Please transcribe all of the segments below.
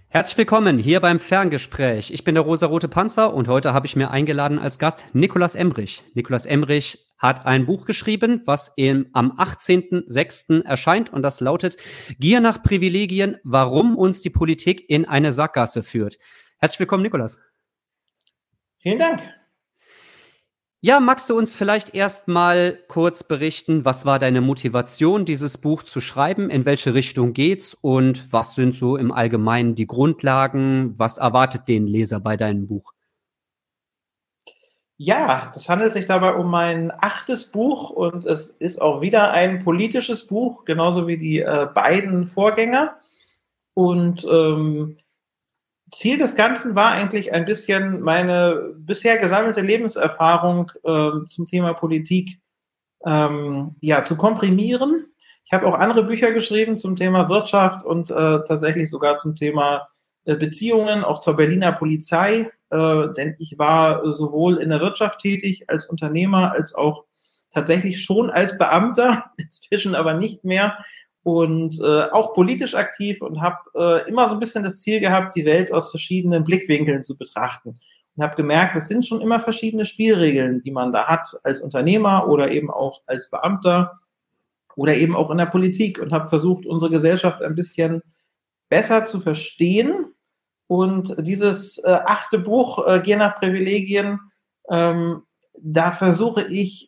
Herzlich willkommen hier beim Ferngespräch. Ich bin der rosarote Panzer und heute habe ich mir eingeladen als Gast Nikolaus Emrich. Nikolaus Emrich hat ein Buch geschrieben, was am 18.06. erscheint und das lautet Gier nach Privilegien, warum uns die Politik in eine Sackgasse führt. Herzlich willkommen, Nikolaus. Vielen Dank. Ja, magst du uns vielleicht erst mal kurz berichten, was war deine Motivation, dieses Buch zu schreiben? In welche Richtung geht's? Und was sind so im Allgemeinen die Grundlagen? Was erwartet den Leser bei deinem Buch? Ja, das handelt sich dabei um mein 8. Buch und es ist auch wieder ein politisches Buch, genauso wie die beiden Vorgänger. Und Ziel des Ganzen war eigentlich ein bisschen meine bisher gesammelte Lebenserfahrung zum Thema Politik zu komprimieren. Ich habe auch andere Bücher geschrieben zum Thema Wirtschaft und tatsächlich sogar zum Thema Beziehungen, auch zur Berliner Polizei, denn ich war sowohl in der Wirtschaft tätig als Unternehmer, als auch tatsächlich schon als Beamter, inzwischen aber nicht mehr. Und auch politisch aktiv und habe immer so ein bisschen das Ziel gehabt, die Welt aus verschiedenen Blickwinkeln zu betrachten. Und habe gemerkt, es sind schon immer verschiedene Spielregeln, die man da hat als Unternehmer oder eben auch als Beamter oder eben auch in der Politik und habe versucht, unsere Gesellschaft ein bisschen besser zu verstehen. Und dieses 8. Buch, Gier nach Privilegien, da versuche ich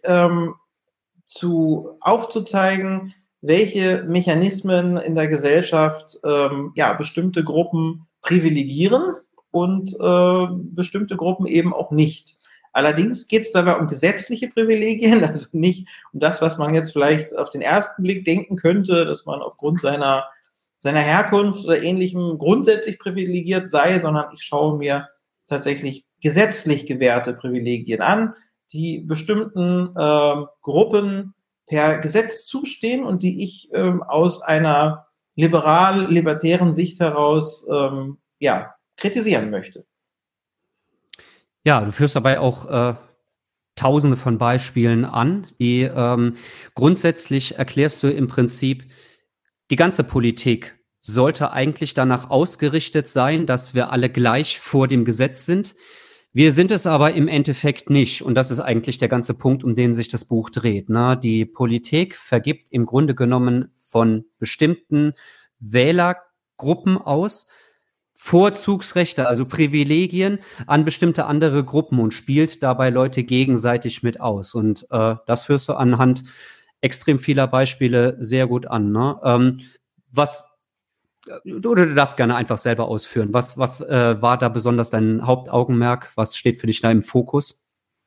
aufzuzeigen, welche Mechanismen in der Gesellschaft bestimmte Gruppen privilegieren und bestimmte Gruppen eben auch nicht. Allerdings geht es dabei um gesetzliche Privilegien, also nicht um das, was man jetzt vielleicht auf den ersten Blick denken könnte, dass man aufgrund seiner Herkunft oder Ähnlichem grundsätzlich privilegiert sei, sondern ich schaue mir tatsächlich gesetzlich gewährte Privilegien an, die bestimmten Gruppen per Gesetz zustehen und die ich aus einer libertären Sicht heraus kritisieren möchte. Ja, du führst dabei auch Tausende von Beispielen an, die grundsätzlich erklärst du im Prinzip, die ganze Politik sollte eigentlich danach ausgerichtet sein, dass wir alle gleich vor dem Gesetz sind. Wir sind es aber im Endeffekt nicht. Und das ist eigentlich der ganze Punkt, um den sich das Buch dreht. Ne? Die Politik vergibt im Grunde genommen von bestimmten Wählergruppen aus Vorzugsrechte, also Privilegien an bestimmte andere Gruppen und spielt dabei Leute gegenseitig mit aus. Und das führst du anhand extrem vieler Beispiele sehr gut an. Ne? Oder du darfst gerne einfach selber ausführen. Was war da besonders dein Hauptaugenmerk? Was steht für dich da im Fokus?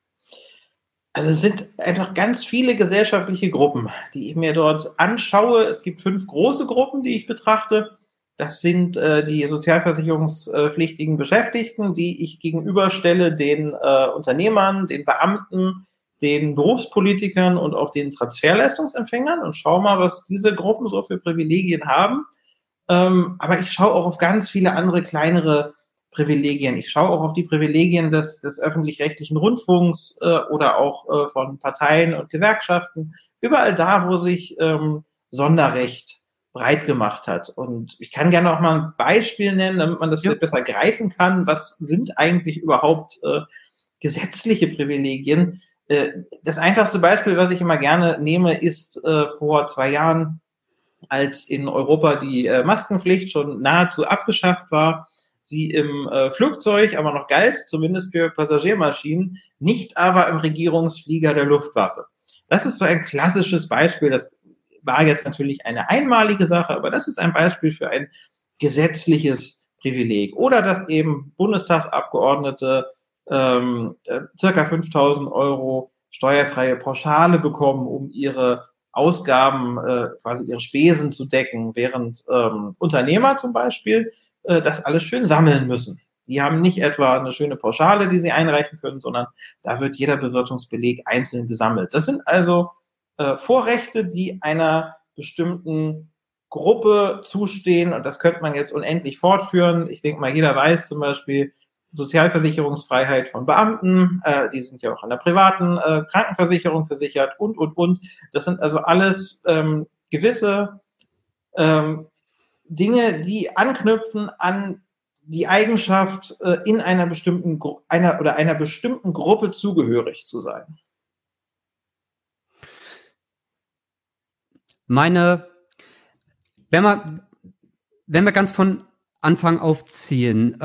Also es sind einfach ganz viele gesellschaftliche Gruppen, die ich mir dort anschaue. Es gibt 5 große Gruppen, die ich betrachte. Das sind die sozialversicherungspflichtigen Beschäftigten, die ich gegenüberstelle den Unternehmern, den Beamten, den Berufspolitikern und auch den Transferleistungsempfängern und schau mal, was diese Gruppen so für Privilegien haben. Aber ich schaue auch auf ganz viele andere kleinere Privilegien. Ich schaue auch auf die Privilegien des öffentlich-rechtlichen Rundfunks oder auch von Parteien und Gewerkschaften. Überall da, wo sich Sonderrecht breit gemacht hat. Und ich kann gerne auch mal ein Beispiel nennen, damit man das vielleicht besser greifen kann. Was sind eigentlich überhaupt gesetzliche Privilegien? Das einfachste Beispiel, was ich immer gerne nehme, ist vor 2 Jahren, als in Europa die Maskenpflicht schon nahezu abgeschafft war, sie im Flugzeug aber noch galt, zumindest für Passagiermaschinen, nicht aber im Regierungsflieger der Luftwaffe. Das ist so ein klassisches Beispiel, das war jetzt natürlich eine einmalige Sache, aber das ist ein Beispiel für ein gesetzliches Privileg. Oder dass eben Bundestagsabgeordnete circa 5.000 € steuerfreie Pauschale bekommen, um ihre Ausgaben, quasi ihre Spesen zu decken, während Unternehmer zum Beispiel das alles schön sammeln müssen. Die haben nicht etwa eine schöne Pauschale, die sie einreichen können, sondern da wird jeder Bewirtungsbeleg einzeln gesammelt. Das sind also Vorrechte, die einer bestimmten Gruppe zustehen und das könnte man jetzt unendlich fortführen. Ich denke mal, jeder weiß zum Beispiel Sozialversicherungsfreiheit von Beamten, die sind ja auch an der privaten Krankenversicherung versichert und. Das sind also alles gewisse Dinge, die anknüpfen an die Eigenschaft, in einer bestimmten einer bestimmten Gruppe zugehörig zu sein. Wenn wir ganz von Anfang aufziehen,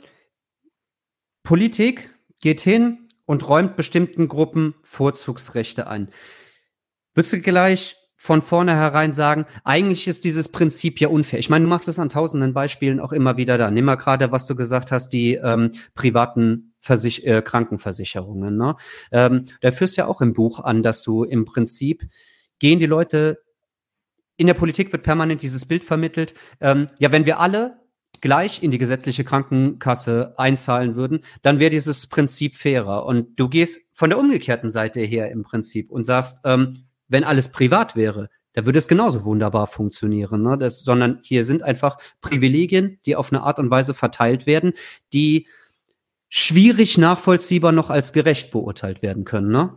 Politik geht hin und räumt bestimmten Gruppen Vorzugsrechte ein. Würdest du gleich von vornherein sagen, eigentlich ist dieses Prinzip ja unfair? Ich meine, du machst es an tausenden Beispielen auch immer wieder da. Nimm mal gerade, was du gesagt hast, die privaten Krankenversicherungen. Ne? Da führst du ja auch im Buch an, dass du im Prinzip gehen die Leute, in der Politik wird permanent dieses Bild vermittelt, ja, wenn wir alle gleich in die gesetzliche Krankenkasse einzahlen würden, dann wäre dieses Prinzip fairer. Und du gehst von der umgekehrten Seite her im Prinzip und sagst, wenn alles privat wäre, da würde es genauso wunderbar funktionieren. Ne? Sondern hier sind einfach Privilegien, die auf eine Art und Weise verteilt werden, die schwierig nachvollziehbar noch als gerecht beurteilt werden können. Ne?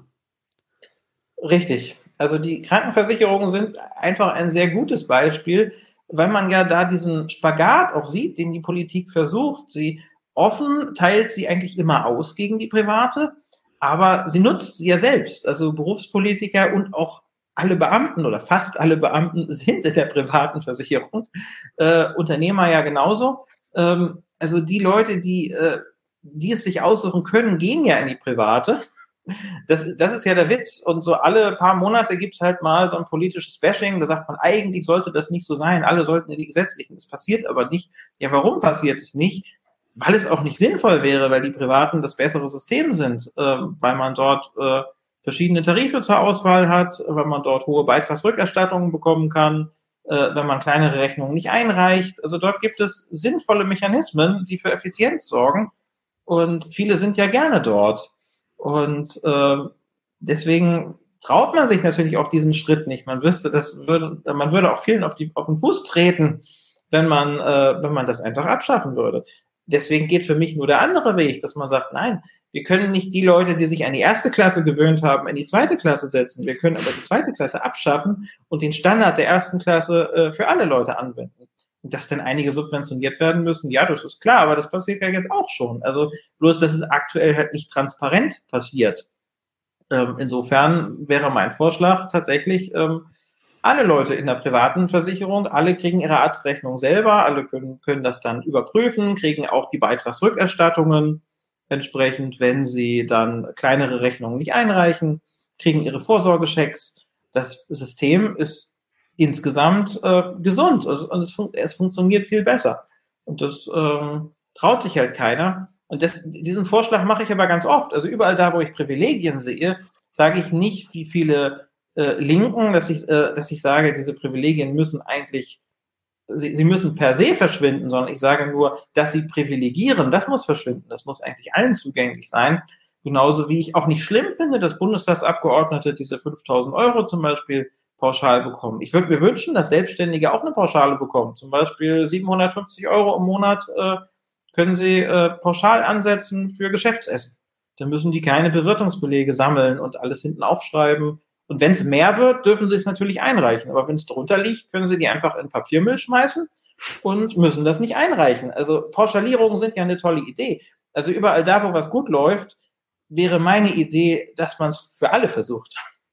Richtig. Also die Krankenversicherungen sind einfach ein sehr gutes Beispiel, weil man ja da diesen Spagat auch sieht, den die Politik versucht. Sie offen teilt sie eigentlich immer aus gegen die Private, aber sie nutzt sie ja selbst. Also Berufspolitiker und auch alle Beamten oder fast alle Beamten sind in der privaten Versicherung. Unternehmer ja genauso. Also die Leute, die es sich aussuchen können, gehen ja in die private. Das ist ja der Witz. Und so alle paar Monate gibt es halt mal so ein politisches Bashing. Da sagt man, eigentlich sollte das nicht so sein. Alle sollten in die gesetzlichen. Das passiert aber nicht. Ja, warum passiert es nicht? Weil es auch nicht sinnvoll wäre, weil die Privaten das bessere System sind. Weil man dort verschiedene Tarife zur Auswahl hat, weil man dort hohe Beitragsrückerstattungen bekommen kann, wenn man kleinere Rechnungen nicht einreicht. Also dort gibt es sinnvolle Mechanismen, die für Effizienz sorgen. Und viele sind ja gerne dort. Und deswegen traut man sich natürlich auch diesen Schritt nicht. Man würde auch vielen auf den Fuß treten, wenn man das einfach abschaffen würde. Deswegen geht für mich nur der andere Weg, dass man sagt, nein, wir können nicht die Leute, die sich an die erste Klasse gewöhnt haben, in die zweite Klasse setzen. Wir können aber die zweite Klasse abschaffen und den Standard der ersten Klasse für alle Leute anwenden. Und dass dann einige subventioniert werden müssen, ja, das ist klar, aber das passiert ja jetzt auch schon. Also bloß, dass es aktuell halt nicht transparent passiert. Insofern wäre mein Vorschlag tatsächlich, alle Leute in der privaten Versicherung, alle kriegen ihre Arztrechnung selber, alle können das dann überprüfen, kriegen auch die Beitragsrückerstattungen entsprechend, wenn sie dann kleinere Rechnungen nicht einreichen, kriegen ihre Vorsorgechecks. Das System ist insgesamt gesund und es funktioniert viel besser. Und das traut sich halt keiner. Und diesen Vorschlag mache ich aber ganz oft. Also überall da, wo ich Privilegien sehe, sage ich nicht, wie viele Linken, dass ich sage, diese Privilegien müssen eigentlich, sie müssen per se verschwinden, sondern ich sage nur, dass sie privilegieren, das muss verschwinden. Das muss eigentlich allen zugänglich sein. Genauso wie ich auch nicht schlimm finde, dass Bundestagsabgeordnete diese 5.000 € zum Beispiel pauschal bekommen. Ich würde mir wünschen, dass Selbstständige auch eine Pauschale bekommen. Zum Beispiel 750 € im Monat können sie pauschal ansetzen für Geschäftsessen. Dann müssen die keine Bewirtungsbelege sammeln und alles hinten aufschreiben. Und wenn es mehr wird, dürfen sie es natürlich einreichen. Aber wenn es drunter liegt, können sie die einfach in Papiermüll schmeißen und müssen das nicht einreichen. Also Pauschalierungen sind ja eine tolle Idee. Also überall da, wo was gut läuft, wäre meine Idee, dass man es für alle versucht.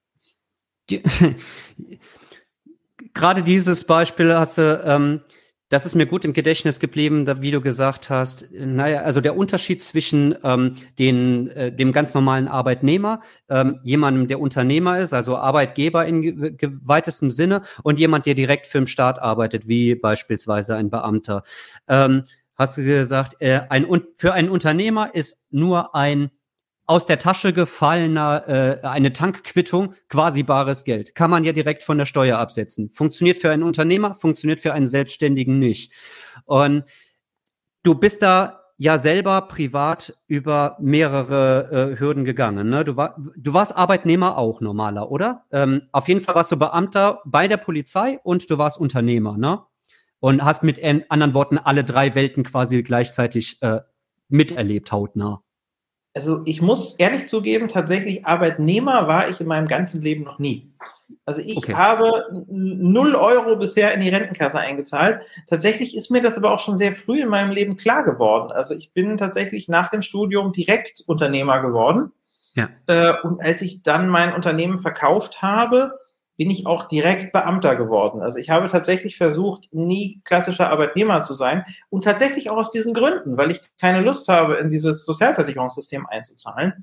Gerade dieses Beispiel hast du, das ist mir gut im Gedächtnis geblieben, wie du gesagt hast, naja, also der Unterschied zwischen dem ganz normalen Arbeitnehmer, jemandem, der Unternehmer ist, also Arbeitgeber in weitestem Sinne, und jemand, der direkt für den Staat arbeitet, wie beispielsweise ein Beamter. Hast du gesagt, für einen Unternehmer ist nur ein aus der Tasche gefallener, eine Tankquittung, quasi bares Geld. Kann man ja direkt von der Steuer absetzen. Funktioniert für einen Unternehmer, funktioniert für einen Selbstständigen nicht. Und du bist da ja selber privat über mehrere Hürden gegangen. Ne? Du warst Arbeitnehmer auch, normaler, oder? Auf jeden Fall warst du Beamter bei der Polizei und du warst Unternehmer, ne? Und hast mit anderen Worten alle drei Welten quasi gleichzeitig miterlebt, hautnah. Also ich muss ehrlich zugeben, tatsächlich Arbeitnehmer war ich in meinem ganzen Leben noch nie. Also ich habe 0 Euro bisher in die Rentenkasse eingezahlt. Tatsächlich ist mir das aber auch schon sehr früh in meinem Leben klar geworden. Also ich bin tatsächlich nach dem Studium direkt Unternehmer geworden. Ja. Und als ich dann mein Unternehmen verkauft habe, bin ich auch direkt Beamter geworden. Also ich habe tatsächlich versucht, nie klassischer Arbeitnehmer zu sein und tatsächlich auch aus diesen Gründen, weil ich keine Lust habe, in dieses Sozialversicherungssystem einzuzahlen.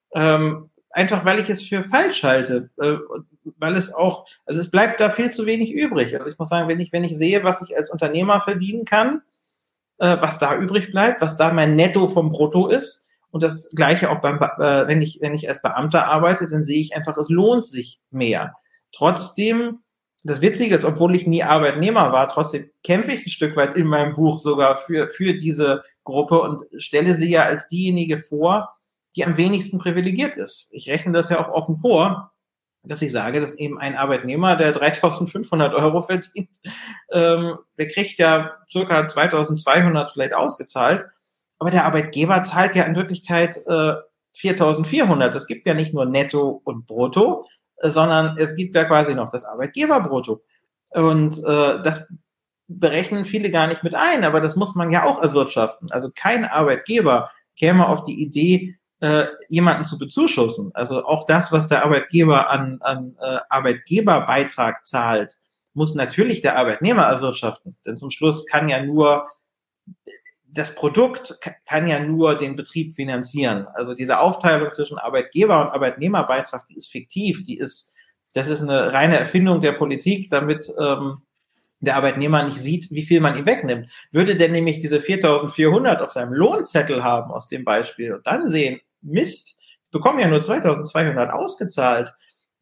Einfach weil ich es für falsch halte, weil es auch, also es bleibt da viel zu wenig übrig. Also ich muss sagen, wenn ich sehe, was ich als Unternehmer verdienen kann, was da übrig bleibt, was da mein Netto vom Brutto ist, und das Gleiche auch wenn ich als Beamter arbeite, dann sehe ich einfach, es lohnt sich mehr. Trotzdem, das Witzige ist, obwohl ich nie Arbeitnehmer war, trotzdem kämpfe ich ein Stück weit in meinem Buch sogar für diese Gruppe und stelle sie ja als diejenige vor, die am wenigsten privilegiert ist. Ich rechne das ja auch offen vor, dass ich sage, dass eben ein Arbeitnehmer, der 3.500 Euro verdient, der kriegt ja circa 2.200 vielleicht ausgezahlt, aber der Arbeitgeber zahlt ja in Wirklichkeit 4.400. Es gibt ja nicht nur Netto und Brutto, sondern es gibt ja quasi noch das Arbeitgeberbrutto. Und das berechnen viele gar nicht mit ein, aber das muss man ja auch erwirtschaften. Also kein Arbeitgeber käme auf die Idee, jemanden zu bezuschussen. Also auch das, was der Arbeitgeber an Arbeitgeberbeitrag zahlt, muss natürlich der Arbeitnehmer erwirtschaften. Denn zum Schluss kann ja nur das Produkt kann ja nur den Betrieb finanzieren. Also diese Aufteilung zwischen Arbeitgeber- und Arbeitnehmerbeitrag, die ist fiktiv, das ist eine reine Erfindung der Politik, damit der Arbeitnehmer nicht sieht, wie viel man ihm wegnimmt. Würde der nämlich diese 4.400 auf seinem Lohnzettel haben aus dem Beispiel und dann sehen, Mist, ich bekomme ja nur 2.200 ausgezahlt,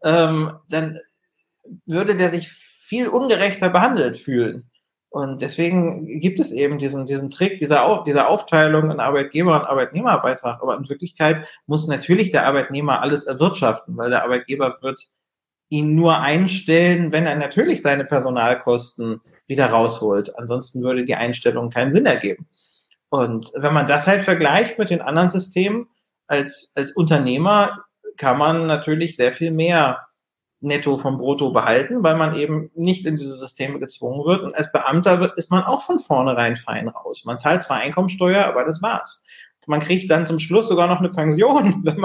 dann würde der sich viel ungerechter behandelt fühlen. Und deswegen gibt es eben diesen Trick, dieser Aufteilung in Arbeitgeber- und Arbeitnehmerbeitrag. Aber in Wirklichkeit muss natürlich der Arbeitnehmer alles erwirtschaften, weil der Arbeitgeber wird ihn nur einstellen, wenn er natürlich seine Personalkosten wieder rausholt. Ansonsten würde die Einstellung keinen Sinn ergeben. Und wenn man das halt vergleicht mit den anderen Systemen, als Unternehmer kann man natürlich sehr viel mehr Netto vom Brutto behalten, weil man eben nicht in diese Systeme gezwungen wird. Und als Beamter ist man auch von vornherein fein raus. Man zahlt zwar Einkommensteuer, aber das war's. Man kriegt dann zum Schluss sogar noch eine Pension, wenn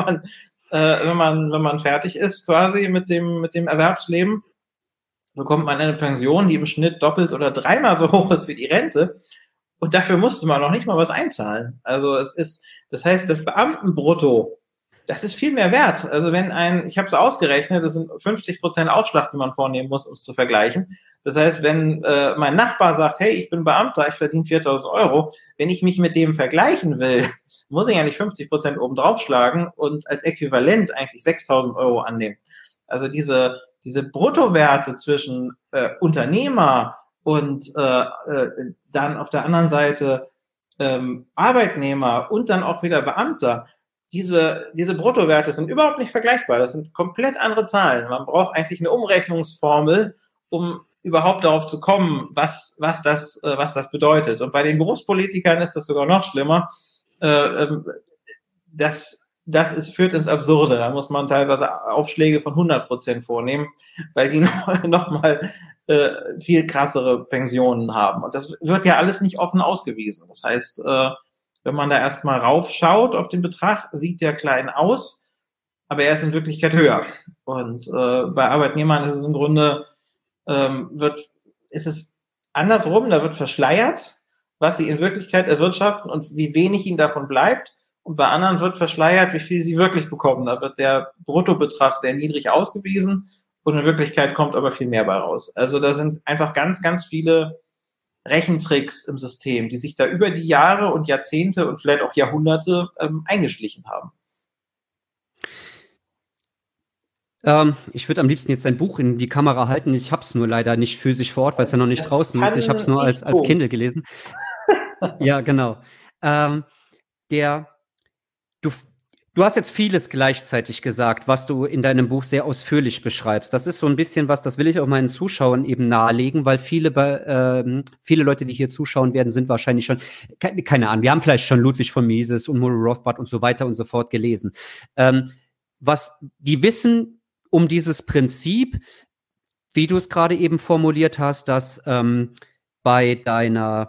man fertig ist quasi mit dem Erwerbsleben, bekommt man eine Pension, die im Schnitt doppelt oder dreimal so hoch ist wie die Rente. Und dafür musste man noch nicht mal was einzahlen. Also das heißt, das Beamtenbrutto, das ist viel mehr wert. Also ich habe es ausgerechnet, das sind 50% Aufschlag, die man vornehmen muss, um es zu vergleichen. Das heißt, wenn mein Nachbar sagt, hey, ich bin Beamter, ich verdiene 4.000 Euro, wenn ich mich mit dem vergleichen will, muss ich ja nicht 50% oben draufschlagen und als Äquivalent eigentlich 6.000 Euro annehmen. Also diese Bruttowerte zwischen Unternehmer und dann auf der anderen Seite Arbeitnehmer und dann auch wieder Beamter, diese Bruttowerte sind überhaupt nicht vergleichbar. Das sind komplett andere Zahlen. Man braucht eigentlich eine Umrechnungsformel, um überhaupt darauf zu kommen, was das bedeutet. Und bei den Berufspolitikern ist das sogar noch schlimmer. Das führt ins Absurde. Da muss man teilweise Aufschläge von 100% vornehmen, weil die noch mal viel krassere Pensionen haben. Und das wird ja alles nicht offen ausgewiesen. Das heißt, wenn man da erstmal raufschaut auf den Betrag, sieht der klein aus, aber er ist in Wirklichkeit höher. Und bei Arbeitnehmern ist es im Grunde, ist es andersrum, da wird verschleiert, was sie in Wirklichkeit erwirtschaften und wie wenig ihnen davon bleibt. Und bei anderen wird verschleiert, wie viel sie wirklich bekommen. Da wird der Bruttobetrag sehr niedrig ausgewiesen und in Wirklichkeit kommt aber viel mehr bei raus. Also da sind einfach ganz, ganz viele Rechentricks im System, die sich da über die Jahre und Jahrzehnte und vielleicht auch Jahrhunderte eingeschlichen haben. Ich würde am liebsten jetzt ein Buch in die Kamera halten. Ich habe es nur leider nicht physisch vor Ort, weil es ja noch nicht draußen ist. Ich habe es nur als Kindle gelesen. Ja, genau. Du hast jetzt vieles gleichzeitig gesagt, was du in deinem Buch sehr ausführlich beschreibst. Das ist so ein bisschen was, das will ich auch meinen Zuschauern eben nahelegen, weil viele Leute, die hier zuschauen werden, sind wahrscheinlich schon, keine Ahnung, wir haben vielleicht schon Ludwig von Mises und Murray Rothbard und so weiter und so fort gelesen. Was die wissen um dieses Prinzip, wie du es gerade eben formuliert hast, dass bei deiner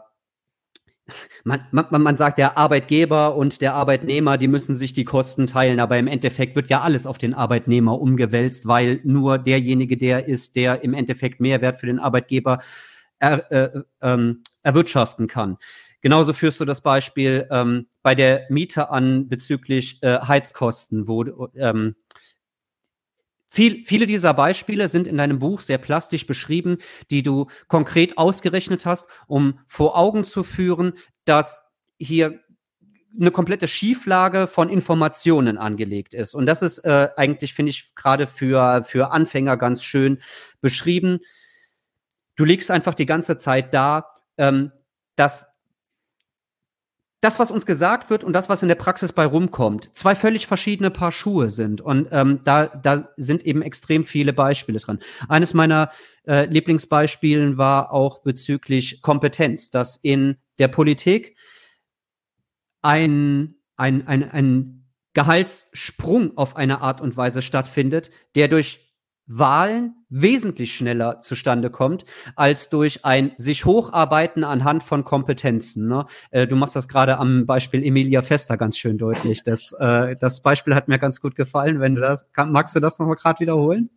man sagt, der Arbeitgeber und der Arbeitnehmer, die müssen sich die Kosten teilen, aber im Endeffekt wird ja alles auf den Arbeitnehmer umgewälzt, weil nur derjenige der ist, der im Endeffekt Mehrwert für den Arbeitgeber erwirtschaften kann. Genauso führst du das Beispiel bei der Miete an bezüglich Heizkosten, wo viele dieser Beispiele sind in deinem Buch sehr plastisch beschrieben, die du konkret ausgerechnet hast, um vor Augen zu führen, dass hier eine komplette Schieflage von Informationen angelegt ist. Und das ist eigentlich, finde ich, gerade für Anfänger ganz schön beschrieben. Du legst einfach die ganze Zeit dar, dass das, was uns gesagt wird und das, was in der Praxis bei rumkommt, zwei völlig verschiedene Paar Schuhe sind. Und da sind eben extrem viele Beispiele dran. Eines meiner Lieblingsbeispielen war auch bezüglich Kompetenz, dass in der Politik ein Gehaltssprung auf eine Art und Weise stattfindet, der durch Wahlen wesentlich schneller zustande kommt, als durch ein sich hocharbeiten anhand von Kompetenzen. Ne? Du machst das gerade am Beispiel Emilia Vesta ganz schön deutlich. Das Beispiel hat mir ganz gut gefallen. Magst du das nochmal gerade wiederholen?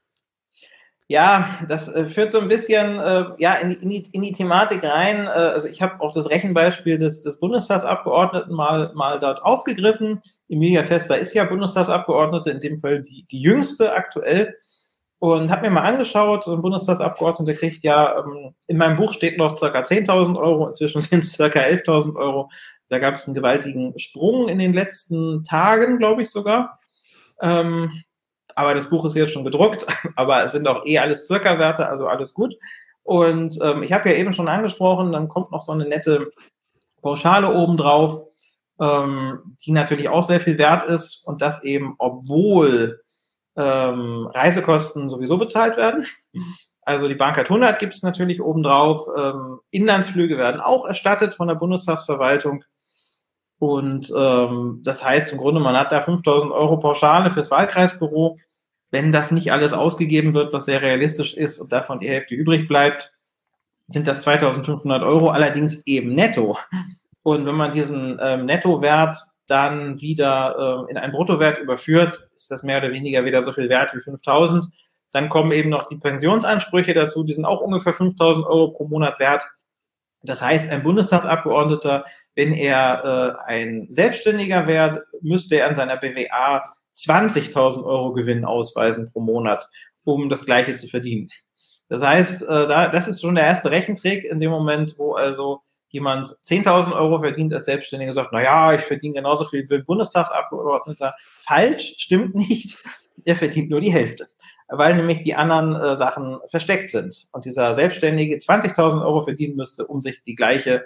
Ja, das führt so ein bisschen in die Thematik rein. Also ich habe auch das Rechenbeispiel des Bundestagsabgeordneten mal dort aufgegriffen. Emilia Vesta ist ja Bundestagsabgeordnete, in dem Fall die jüngste aktuell. Und habe mir mal angeschaut, so ein Bundestagsabgeordneter kriegt ja, in meinem Buch steht noch ca. 10.000 Euro, inzwischen sind es ca. 11.000 Euro. Da gab es einen gewaltigen Sprung in den letzten Tagen, glaube ich sogar. Aber das Buch ist jetzt schon gedruckt, aber es sind auch alles Circa-Werte, also alles gut. Und ich habe ja eben schon angesprochen, dann kommt noch so eine nette Pauschale obendrauf, die natürlich auch sehr viel wert ist und das eben, obwohl Reisekosten sowieso bezahlt werden. Also die Bahncard 100 gibt es natürlich obendrauf. Inlandsflüge werden auch erstattet von der Bundestagsverwaltung. Und das heißt im Grunde, man hat da 5.000 Euro Pauschale fürs Wahlkreisbüro. Wenn das nicht alles ausgegeben wird, was sehr realistisch ist und davon die Hälfte übrig bleibt, sind das 2.500 Euro, allerdings eben netto. Und wenn man diesen Nettowert dann wieder in einen Bruttowert überführt, ist das mehr oder weniger wieder so viel wert wie 5.000. Dann kommen eben noch die Pensionsansprüche dazu, die sind auch ungefähr 5.000 Euro pro Monat wert. Das heißt, ein Bundestagsabgeordneter, wenn er ein Selbstständiger wäre, müsste er an seiner BWA 20.000 Euro Gewinn ausweisen pro Monat, um das Gleiche zu verdienen. Das heißt, das ist schon der erste Rechentrick in dem Moment, wo also jemand 10.000 Euro verdient als Selbstständiger, sagt, naja, ich verdiene genauso viel wie ein Bundestagsabgeordneter. Falsch, stimmt nicht. Er verdient nur die Hälfte, weil nämlich die anderen Sachen versteckt sind. Und dieser Selbstständige 20.000 Euro verdienen müsste, um sich die gleiche,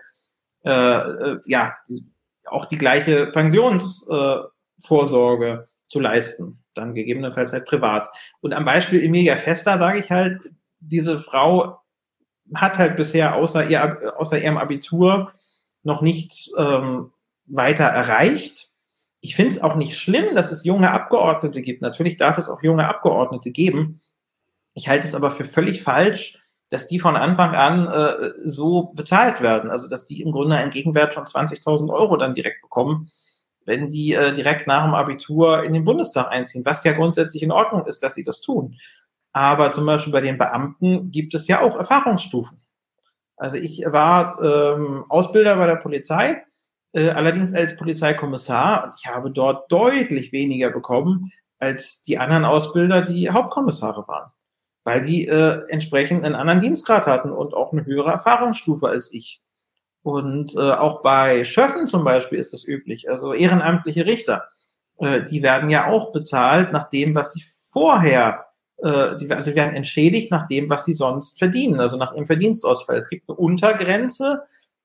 auch die gleiche Pensionsvorsorge zu leisten. Dann gegebenenfalls halt privat. Und am Beispiel Emilia Vesta sage ich halt, diese Frau hat halt bisher außer ihrem Abitur noch nichts weiter erreicht. Ich finde es auch nicht schlimm, dass es junge Abgeordnete gibt. Natürlich darf es auch junge Abgeordnete geben. Ich halte es aber für völlig falsch, dass die von Anfang an so bezahlt werden. Also dass die im Grunde einen Gegenwert von 20.000 Euro dann direkt bekommen, wenn die direkt nach dem Abitur in den Bundestag einziehen. Was ja grundsätzlich in Ordnung ist, dass sie das tun. Aber zum Beispiel bei den Beamten gibt es ja auch Erfahrungsstufen. Also ich war Ausbilder bei der Polizei, allerdings als Polizeikommissar. Und ich habe dort deutlich weniger bekommen als die anderen Ausbilder, die Hauptkommissare waren. Weil die entsprechend einen anderen Dienstgrad hatten und auch eine höhere Erfahrungsstufe als ich. Und auch bei Schöffen zum Beispiel ist das üblich. Also ehrenamtliche Richter, die werden ja auch bezahlt nach dem, was sie vorher die werden entschädigt nach dem, was sie sonst verdienen, also nach ihrem Verdienstausfall. Es gibt eine Untergrenze,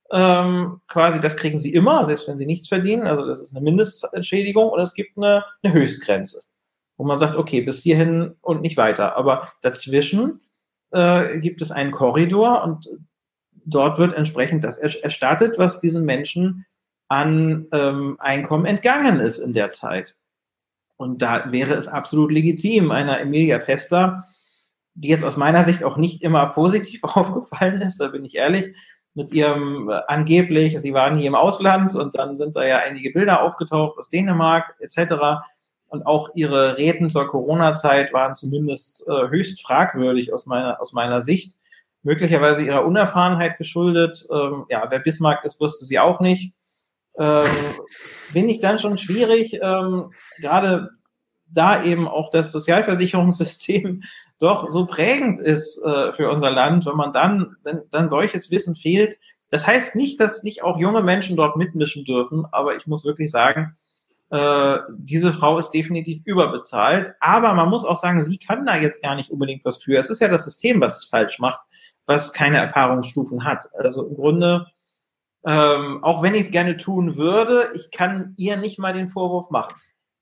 quasi, das kriegen sie immer, selbst wenn sie nichts verdienen, also das ist eine Mindestentschädigung, und es gibt eine Höchstgrenze, wo man sagt, okay, bis hierhin und nicht weiter. Aber dazwischen gibt es einen Korridor, und dort wird entsprechend das erstattet, was diesen Menschen an Einkommen entgangen ist in der Zeit. Und da wäre es absolut legitim, einer Emilia Vesta, die jetzt aus meiner Sicht auch nicht immer positiv aufgefallen ist, da bin ich ehrlich, mit ihrem angeblich, sie waren hier im Ausland, und dann sind da ja einige Bilder aufgetaucht aus Dänemark etc. Und auch ihre Reden zur Corona-Zeit waren zumindest höchst fragwürdig aus meiner Sicht. Möglicherweise ihrer Unerfahrenheit geschuldet. Ja, wer Bismarck ist, wusste sie auch nicht. Finde ich dann schon schwierig, gerade da eben auch das Sozialversicherungssystem doch so prägend ist für unser Land, wenn man dann solches Wissen fehlt. Das heißt nicht, dass nicht auch junge Menschen dort mitmischen dürfen, aber ich muss wirklich sagen, diese Frau ist definitiv überbezahlt, aber man muss auch sagen, sie kann da jetzt gar nicht unbedingt was für. Es ist ja das System, was es falsch macht, was keine Erfahrungsstufen hat. Also im Grunde, auch wenn ich es gerne tun würde, ich kann ihr nicht mal den Vorwurf machen.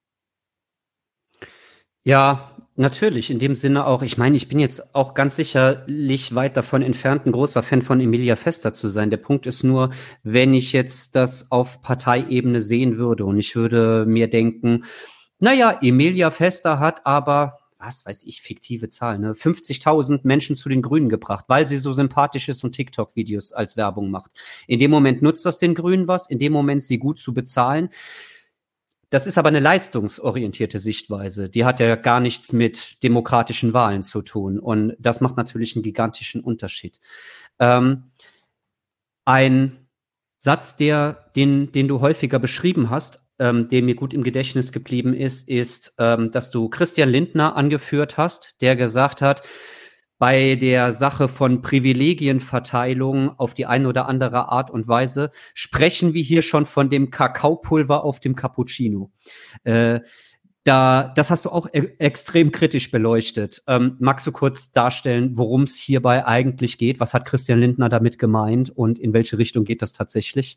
Ja, natürlich, in dem Sinne auch. Ich meine, ich bin jetzt auch ganz sicherlich weit davon entfernt, ein großer Fan von Emilia Vesta zu sein. Der Punkt ist nur, wenn ich jetzt das auf Parteiebene sehen würde und ich würde mir denken, naja, Emilia Vesta hat aber, was weiß ich, fiktive Zahlen, ne, 50.000 Menschen zu den Grünen gebracht, weil sie so sympathisch ist und TikTok-Videos als Werbung macht. In dem Moment nutzt das den Grünen was, in dem Moment sie gut zu bezahlen. Das ist aber eine leistungsorientierte Sichtweise. Die hat ja gar nichts mit demokratischen Wahlen zu tun. Und das macht natürlich einen gigantischen Unterschied. Ein Satz, den du häufiger beschrieben hast, der mir gut im Gedächtnis geblieben ist, dass du Christian Lindner angeführt hast, der gesagt hat, bei der Sache von Privilegienverteilung auf die eine oder andere Art und Weise sprechen wir hier schon von dem Kakaopulver auf dem Cappuccino. Das hast du auch extrem kritisch beleuchtet. Magst du kurz darstellen, worum es hierbei eigentlich geht? Was hat Christian Lindner damit gemeint und in welche Richtung geht das tatsächlich?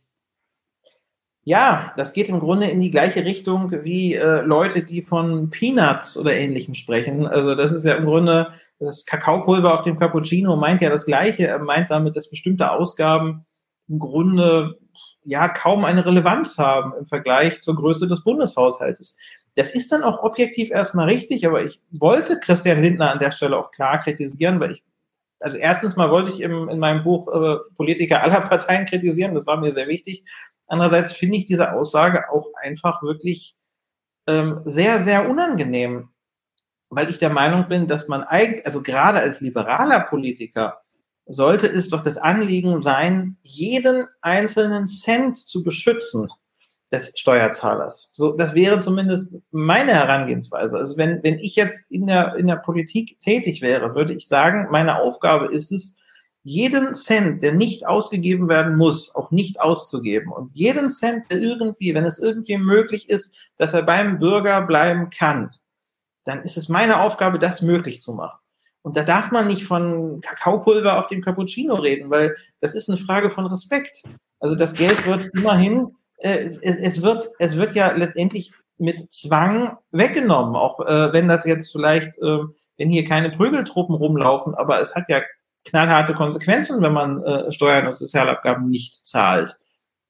Ja, das geht im Grunde in die gleiche Richtung wie Leute, die von Peanuts oder Ähnlichem sprechen. Also das ist ja im Grunde, das Kakaopulver auf dem Cappuccino meint ja das Gleiche. Er meint damit, dass bestimmte Ausgaben im Grunde ja kaum eine Relevanz haben im Vergleich zur Größe des Bundeshaushaltes. Das ist dann auch objektiv erstmal richtig, aber ich wollte Christian Lindner an der Stelle auch klar kritisieren, weil also erstens mal wollte ich in meinem Buch Politiker aller Parteien kritisieren, das war mir sehr wichtig. Andererseits finde ich diese Aussage auch einfach wirklich sehr, sehr unangenehm, weil ich der Meinung bin, dass man eigentlich, also gerade als liberaler Politiker, sollte es doch das Anliegen sein, jeden einzelnen Cent zu beschützen des Steuerzahlers. So, das wäre zumindest meine Herangehensweise. Also wenn ich jetzt in der Politik tätig wäre, würde ich sagen, meine Aufgabe ist es, jeden Cent, der nicht ausgegeben werden muss, auch nicht auszugeben. Und jeden Cent, der irgendwie, wenn es irgendwie möglich ist, dass er beim Bürger bleiben kann, dann ist es meine Aufgabe, das möglich zu machen. Und da darf man nicht von Kakaopulver auf dem Cappuccino reden, weil das ist eine Frage von Respekt. Also das Geld wird immerhin, es wird ja letztendlich mit Zwang weggenommen, auch wenn das jetzt vielleicht, wenn hier keine Prügeltruppen rumlaufen, aber es hat ja knallharte Konsequenzen, wenn man Steuern und Sozialabgaben nicht zahlt.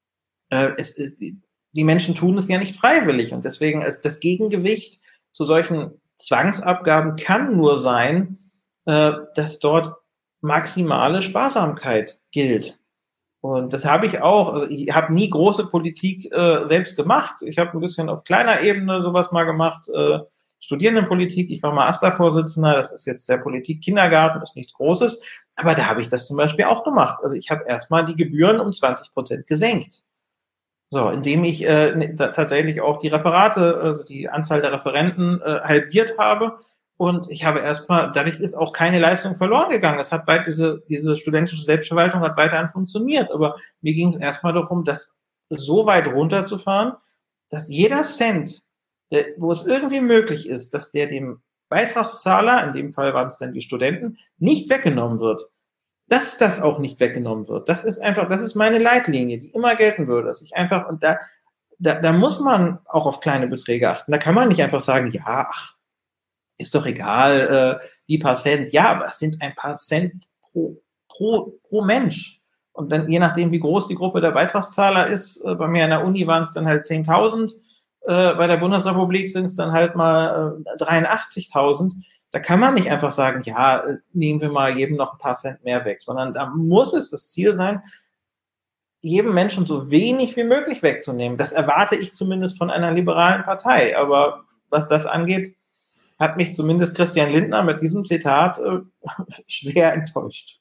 Die Menschen tun es ja nicht freiwillig, und deswegen ist das Gegengewicht zu solchen Zwangsabgaben kann nur sein, dass dort maximale Sparsamkeit gilt. Und das habe ich auch. Also ich habe nie große Politik selbst gemacht. Ich habe ein bisschen auf kleiner Ebene sowas mal gemacht. Studierendenpolitik. Ich war mal AStA-Vorsitzender. Das ist jetzt der Politik-Kindergarten, ist nichts Großes. Aber da habe ich das zum Beispiel auch gemacht. Also ich habe erstmal die Gebühren um 20% gesenkt. So, indem ich tatsächlich auch die Referate, also die Anzahl der Referenten halbiert habe. Und ich habe erstmal, dadurch ist auch keine Leistung verloren gegangen. Es hat diese studentische Selbstverwaltung hat weiterhin funktioniert. Aber mir ging es erstmal darum, das so weit runterzufahren, dass jeder Cent, wo es irgendwie möglich ist, dass der dem Beitragszahler, in dem Fall waren es dann die Studenten, nicht weggenommen wird. dass das auch nicht weggenommen wird. Das ist meine Leitlinie, die immer gelten würde, dass ich einfach, und da muss man auch auf kleine Beträge achten. Da kann man nicht einfach sagen, ja, ach, ist doch egal, die paar Cent. Ja, aber es sind ein paar Cent pro Mensch. Und dann, je nachdem, wie groß die Gruppe der Beitragszahler ist, bei mir an der Uni waren es dann halt 10.000, bei der Bundesrepublik sind es dann halt mal 83.000. Da kann man nicht einfach sagen, ja, nehmen wir mal jedem noch ein paar Cent mehr weg, sondern da muss es das Ziel sein, jedem Menschen so wenig wie möglich wegzunehmen. Das erwarte ich zumindest von einer liberalen Partei. Aber was das angeht, hat mich zumindest Christian Lindner mit diesem Zitat schwer enttäuscht.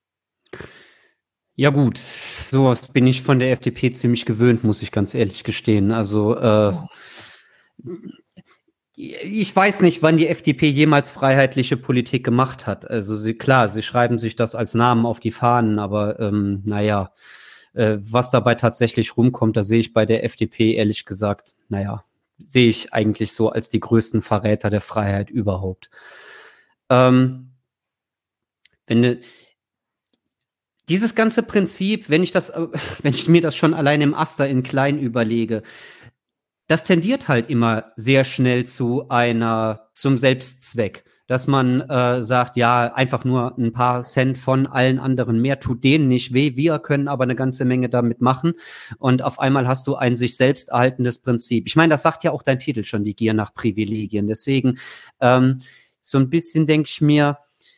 Ja gut, sowas bin ich von der FDP ziemlich gewöhnt, muss ich ganz ehrlich gestehen. Also ich weiß nicht, wann die FDP jemals freiheitliche Politik gemacht hat. Also sie schreiben sich das als Namen auf die Fahnen, aber naja, was dabei tatsächlich rumkommt, da sehe ich bei der FDP ehrlich gesagt, naja, sehe ich eigentlich so als die größten Verräter der Freiheit überhaupt. Dieses ganze Prinzip, wenn ich mir das schon allein im Aster in klein überlege, das tendiert halt immer sehr schnell zum Selbstzweck, dass man sagt, ja, einfach nur ein paar Cent von allen anderen mehr tut denen nicht weh, wir können aber eine ganze Menge damit machen und auf einmal hast du ein sich selbst erhaltendes Prinzip. Ich meine, das sagt ja auch dein Titel schon, die Gier nach Privilegien. Deswegen so ein bisschen denke ich mir,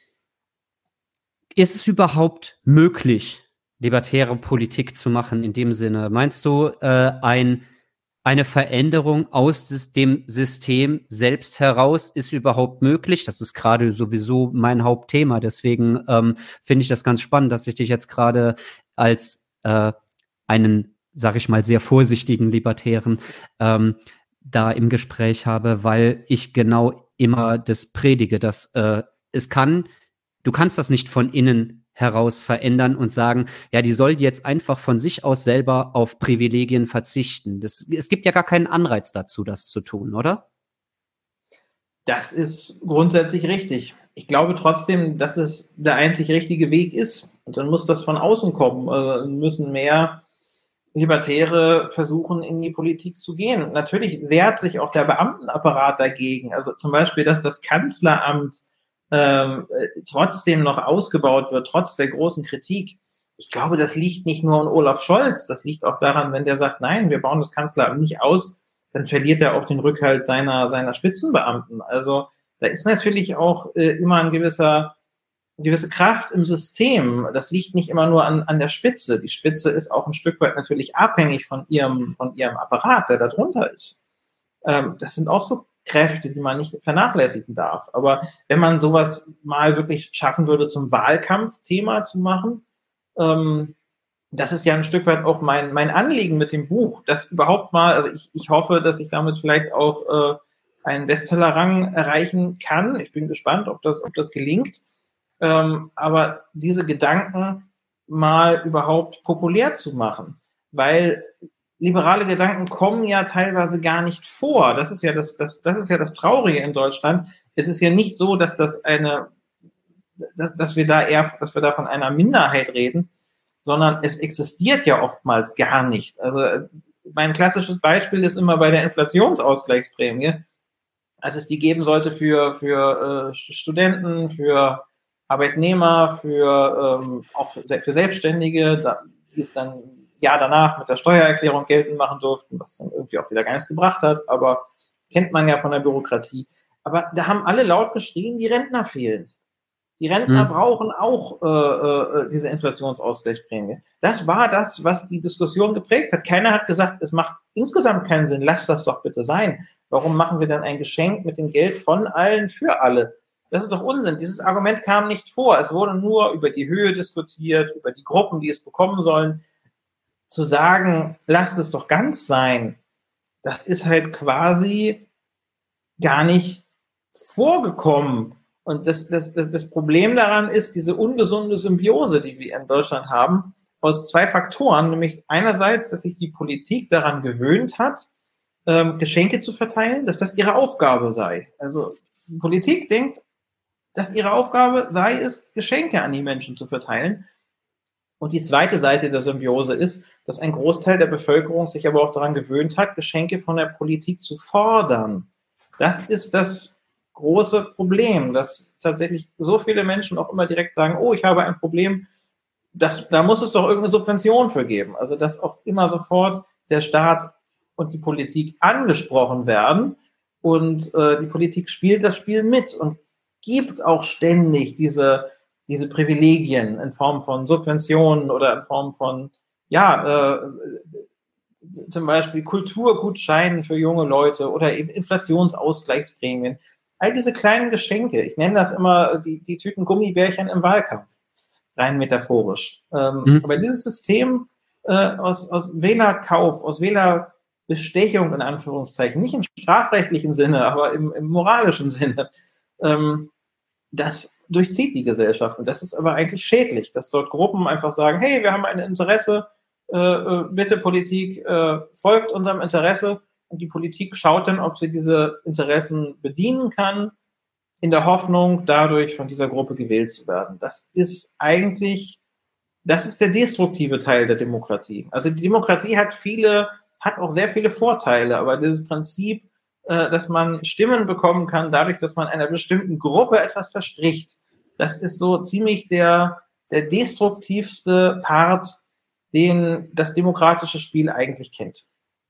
ist es überhaupt möglich, libertäre Politik zu machen in dem Sinne? Meinst du, eine Veränderung aus dem System selbst heraus ist überhaupt möglich? Das ist gerade sowieso mein Hauptthema. Deswegen finde ich das ganz spannend, dass ich dich jetzt gerade als einen, sag ich mal, sehr vorsichtigen Libertären da im Gespräch habe, weil ich genau immer das predige, dass du kannst das nicht von innen heraus verändern und sagen, ja, die soll jetzt einfach von sich aus selber auf Privilegien verzichten. Es gibt ja gar keinen Anreiz dazu, das zu tun, oder? Das ist grundsätzlich richtig. Ich glaube trotzdem, dass es der einzig richtige Weg ist. Und dann muss das von außen kommen. Müssen mehr Libertäre versuchen, in die Politik zu gehen. Natürlich wehrt sich auch der Beamtenapparat dagegen. Also zum Beispiel, dass das Kanzleramt trotzdem noch ausgebaut wird, trotz der großen Kritik. Ich glaube, das liegt nicht nur an Olaf Scholz, das liegt auch daran, wenn der sagt, nein, wir bauen das Kanzleramt nicht aus, dann verliert er auch den Rückhalt seiner Spitzenbeamten. Also da ist natürlich auch immer eine gewisse Kraft im System. Das liegt nicht immer nur an der Spitze. Die Spitze ist auch ein Stück weit natürlich abhängig von ihrem Apparat, der da drunter ist. Das sind auch so Kräfte, die man nicht vernachlässigen darf. Aber wenn man sowas mal wirklich schaffen würde, zum Wahlkampfthema zu machen, das ist ja ein Stück weit auch mein Anliegen mit dem Buch, das überhaupt mal, also ich hoffe, dass ich damit vielleicht auch einen Bestsellerrang erreichen kann. Ich bin gespannt, ob das gelingt. Aber diese Gedanken mal überhaupt populär zu machen, weil liberale Gedanken kommen ja teilweise gar nicht vor. Das ist ja das Traurige in Deutschland. Es ist ja nicht so, dass wir da von einer Minderheit reden, sondern es existiert ja oftmals gar nicht. Also mein klassisches Beispiel ist immer bei der Inflationsausgleichsprämie, als es die geben sollte für Studenten, für Arbeitnehmer, auch für Selbstständige, die es dann Jahr danach mit der Steuererklärung geltend machen durften, was dann irgendwie auch wieder gar nichts gebracht hat, aber kennt man ja von der Bürokratie. Aber da haben alle laut geschrien, die Rentner fehlen. Die Rentner brauchen auch diese Inflationsausgleichsprämie. Das war das, was die Diskussion geprägt hat. Keiner hat gesagt, es macht insgesamt keinen Sinn, lasst das doch bitte sein. Warum machen wir dann ein Geschenk mit dem Geld von allen für alle? Das ist doch Unsinn. Dieses Argument kam nicht vor. Es wurde nur über die Höhe diskutiert, über die Gruppen, die es bekommen sollen. Zu sagen, lasst es doch ganz sein, das ist halt quasi gar nicht vorgekommen. Und das Problem daran ist diese ungesunde Symbiose, die wir in Deutschland haben, aus zwei Faktoren, nämlich einerseits, dass sich die Politik daran gewöhnt hat, Geschenke zu verteilen, dass das ihre Aufgabe sei. Also die Politik denkt, dass ihre Aufgabe sei es, Geschenke an die Menschen zu verteilen. Und die zweite Seite der Symbiose ist, dass ein Großteil der Bevölkerung sich aber auch daran gewöhnt hat, Geschenke von der Politik zu fordern. Das ist das große Problem, dass tatsächlich so viele Menschen auch immer direkt sagen, oh, ich habe ein Problem, da muss es doch irgendeine Subvention für geben. Also dass auch immer sofort der Staat und die Politik angesprochen werden und die Politik spielt das Spiel mit und gibt auch ständig diese Privilegien in Form von Subventionen oder in Form von, zum Beispiel Kulturgutscheinen für junge Leute oder eben Inflationsausgleichsprämien. All diese kleinen Geschenke, ich nenne das immer die Tüten Gummibärchen im Wahlkampf, rein metaphorisch. Aber dieses System aus Wählerkauf, aus Wählerbestechung in Anführungszeichen, nicht im strafrechtlichen Sinne, aber im moralischen Sinne, das durchzieht die Gesellschaft. Und das ist aber eigentlich schädlich, dass dort Gruppen einfach sagen, hey, wir haben ein Interesse, bitte Politik, folgt unserem Interesse. Und die Politik schaut dann, ob sie diese Interessen bedienen kann, in der Hoffnung, dadurch von dieser Gruppe gewählt zu werden. Das ist der destruktive Teil der Demokratie. Also die Demokratie hat auch sehr viele Vorteile, aber dieses Prinzip, dass man Stimmen bekommen kann, dadurch, dass man einer bestimmten Gruppe etwas verspricht. Das ist so ziemlich der destruktivste Part, den das demokratische Spiel eigentlich kennt.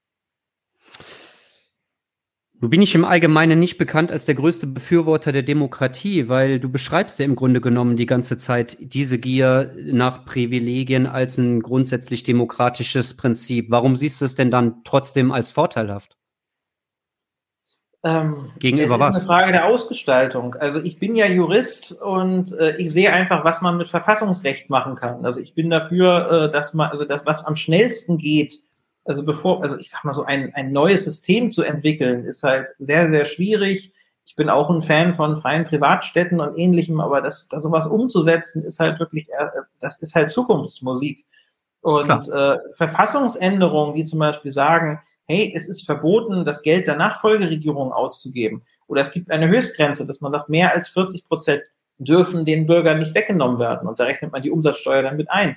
Nun bin ich im Allgemeinen nicht bekannt als der größte Befürworter der Demokratie, weil du beschreibst ja im Grunde genommen die ganze Zeit diese Gier nach Privilegien als ein grundsätzlich demokratisches Prinzip. Warum siehst du es denn dann trotzdem als vorteilhaft? Gegenüber was? Es ist eine Frage der Ausgestaltung. Also ich bin ja Jurist und ich sehe einfach, was man mit Verfassungsrecht machen kann. Also ich bin dafür, dass das, was am schnellsten geht, also ich sag mal so, ein neues System zu entwickeln, ist halt sehr, sehr schwierig. Ich bin auch ein Fan von freien Privatstädten und Ähnlichem, aber da sowas umzusetzen, ist halt wirklich, das ist halt Zukunftsmusik. Und Verfassungsänderungen, die zum Beispiel sagen, hey, es ist verboten, das Geld der Nachfolgeregierung auszugeben. Oder es gibt eine Höchstgrenze, dass man sagt, mehr als 40% dürfen den Bürgern nicht weggenommen werden. Und da rechnet man die Umsatzsteuer dann mit ein.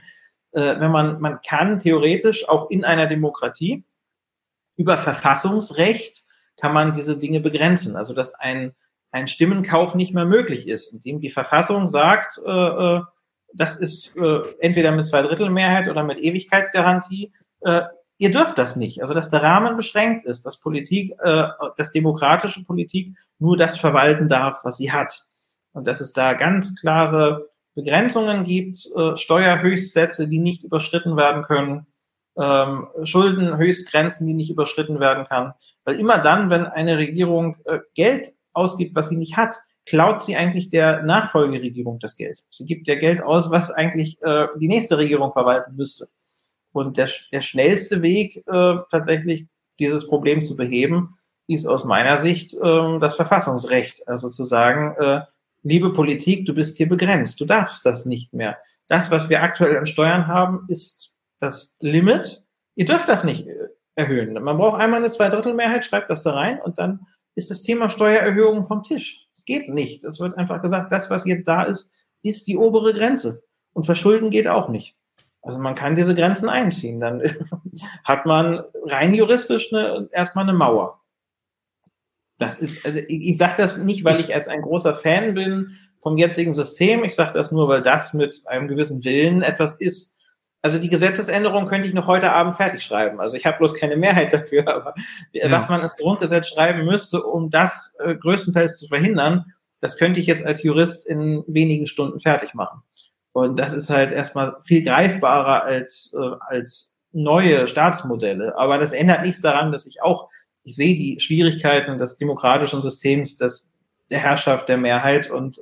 Man kann theoretisch auch in einer Demokratie über Verfassungsrecht kann man diese Dinge begrenzen. Also, dass ein Stimmenkauf nicht mehr möglich ist, indem die Verfassung sagt, das ist entweder mit Zweidrittelmehrheit oder mit Ewigkeitsgarantie, ihr dürft das nicht. Also, dass der Rahmen beschränkt ist, dass dass demokratische Politik nur das verwalten darf, was sie hat. Und dass es da ganz klare Begrenzungen gibt, Steuerhöchstsätze, die nicht überschritten werden können, Schuldenhöchstgrenzen, die nicht überschritten werden kann. Weil immer dann, wenn eine Regierung Geld ausgibt, was sie nicht hat, klaut sie eigentlich der Nachfolgeregierung das Geld. Sie gibt ja Geld aus, was eigentlich die nächste Regierung verwalten müsste. Und der schnellste Weg, tatsächlich dieses Problem zu beheben, ist aus meiner Sicht das Verfassungsrecht. Also zu sagen, liebe Politik, du bist hier begrenzt, du darfst das nicht mehr. Das, was wir aktuell an Steuern haben, ist das Limit. Ihr dürft das nicht erhöhen. Man braucht einmal eine Zweidrittelmehrheit, schreibt das da rein und dann ist das Thema Steuererhöhung vom Tisch. Es geht nicht. Es wird einfach gesagt, das, was jetzt da ist, ist die obere Grenze. Und verschulden geht auch nicht. Also man kann diese Grenzen einziehen. Dann hat man rein juristisch erstmal eine Mauer. Das ist, also ich sage das nicht, weil ich als ein großer Fan bin vom jetzigen System. Ich sage das nur, weil das mit einem gewissen Willen etwas ist. Also die Gesetzesänderung könnte ich noch heute Abend fertig schreiben. Also ich habe bloß keine Mehrheit dafür, aber was man ins Grundgesetz schreiben müsste, um das größtenteils zu verhindern, das könnte ich jetzt als Jurist in wenigen Stunden fertig machen. Und das ist halt erstmal viel greifbarer als neue Staatsmodelle. Aber das ändert nichts daran, dass ich sehe die Schwierigkeiten des demokratischen Systems, der Herrschaft der Mehrheit und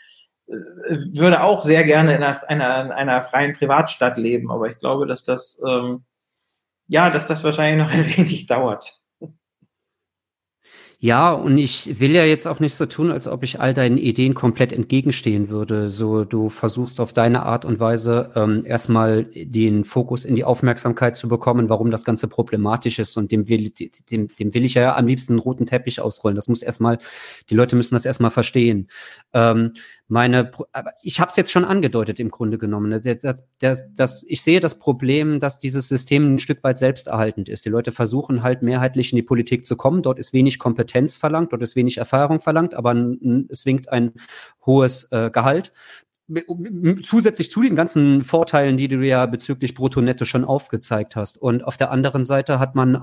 würde auch sehr gerne in einer freien Privatstadt leben. Aber ich glaube, dass das wahrscheinlich noch ein wenig dauert. Ja, und ich will ja jetzt auch nicht so tun, als ob ich all deinen Ideen komplett entgegenstehen würde. So, du versuchst auf deine Art und Weise erstmal den Fokus in die Aufmerksamkeit zu bekommen, warum das Ganze problematisch ist. Und dem will ich ja am liebsten einen roten Teppich ausrollen. Die Leute müssen das erstmal verstehen. Ähm, aber ich habe es jetzt schon angedeutet im Grunde genommen. Ne? Ich sehe das Problem, dass dieses System ein Stück weit selbsterhaltend ist. Die Leute versuchen halt mehrheitlich in die Politik zu kommen. Dort ist wenig Kompetenz verlangt, dort ist wenig Erfahrung verlangt, aber es winkt ein hohes Gehalt. Zusätzlich zu den ganzen Vorteilen, die du ja bezüglich Brutto-Netto schon aufgezeigt hast. Und auf der anderen Seite hat man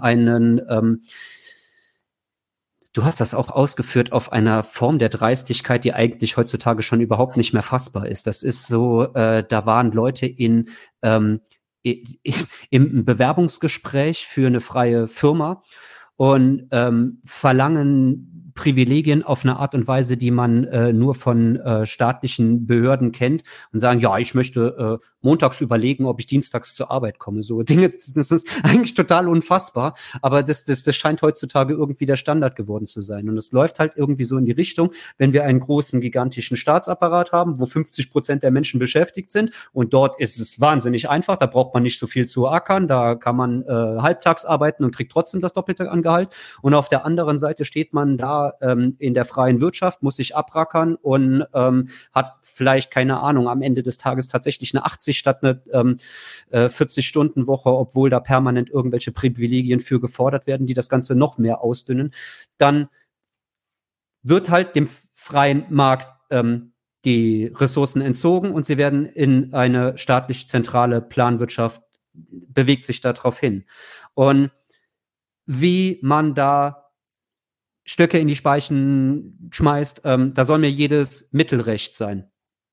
du hast das auch ausgeführt auf einer Form der Dreistigkeit, die eigentlich heutzutage schon überhaupt nicht mehr fassbar ist. Das ist so, da waren Leute im Bewerbungsgespräch für eine freie Firma und verlangen Privilegien auf eine Art und Weise, die man nur von staatlichen Behörden kennt und sagen, ja, ich möchte montags überlegen, ob ich dienstags zur Arbeit komme. So Dinge, das ist eigentlich total unfassbar, aber das scheint heutzutage irgendwie der Standard geworden zu sein. Und es läuft halt irgendwie so in die Richtung, wenn wir einen großen, gigantischen Staatsapparat haben, wo 50% der Menschen beschäftigt sind und dort ist es wahnsinnig einfach, da braucht man nicht so viel zu ackern, da kann man halbtags arbeiten und kriegt trotzdem das Doppelte an Gehalt. Und auf der anderen Seite steht man da in der freien Wirtschaft, muss sich abrackern und hat vielleicht, keine Ahnung, am Ende des Tages tatsächlich eine 80 statt eine 40-Stunden-Woche, obwohl da permanent irgendwelche Privilegien für gefordert werden, die das Ganze noch mehr ausdünnen. Dann wird halt dem freien Markt die Ressourcen entzogen und sie werden in eine staatlich zentrale Planwirtschaft, bewegt sich darauf hin. Und wie man da Stöcke in die Speichen schmeißt, da soll mir jedes Mittelrecht sein.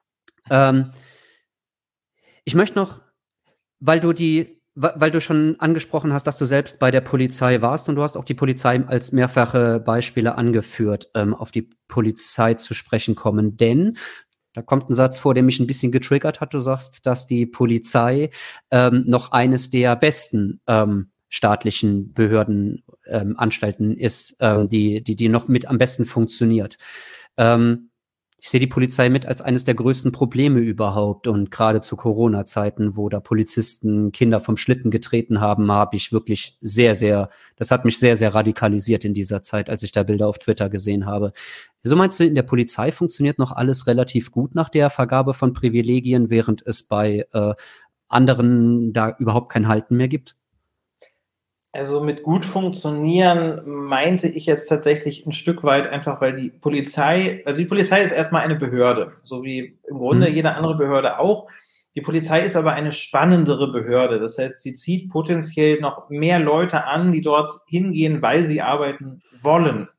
Ich möchte noch, weil du schon angesprochen hast, dass du selbst bei der Polizei warst und du hast auch die Polizei als mehrfache Beispiele angeführt, auf die Polizei zu sprechen kommen, denn da kommt ein Satz vor, der mich ein bisschen getriggert hat. Du sagst, dass die Polizei noch eines der besten staatlichen Behörden, Anstalten ist, die noch mit am besten funktioniert. Ich sehe die Polizei mit als eines der größten Probleme überhaupt. Und gerade zu Corona-Zeiten, wo da Polizisten Kinder vom Schlitten getreten haben, habe ich wirklich das hat mich sehr, sehr radikalisiert in dieser Zeit, als ich da Bilder auf Twitter gesehen habe. Wieso meinst du, in der Polizei funktioniert noch alles relativ gut nach der Vergabe von Privilegien, während es bei anderen da überhaupt kein Halten mehr gibt? Also mit gut funktionieren meinte ich jetzt tatsächlich ein Stück weit einfach, weil die Polizei ist erstmal eine Behörde, so wie im Grunde jede andere Behörde auch. Die Polizei ist aber eine spannendere Behörde. Das heißt, sie zieht potenziell noch mehr Leute an, die dort hingehen, weil sie arbeiten wollen.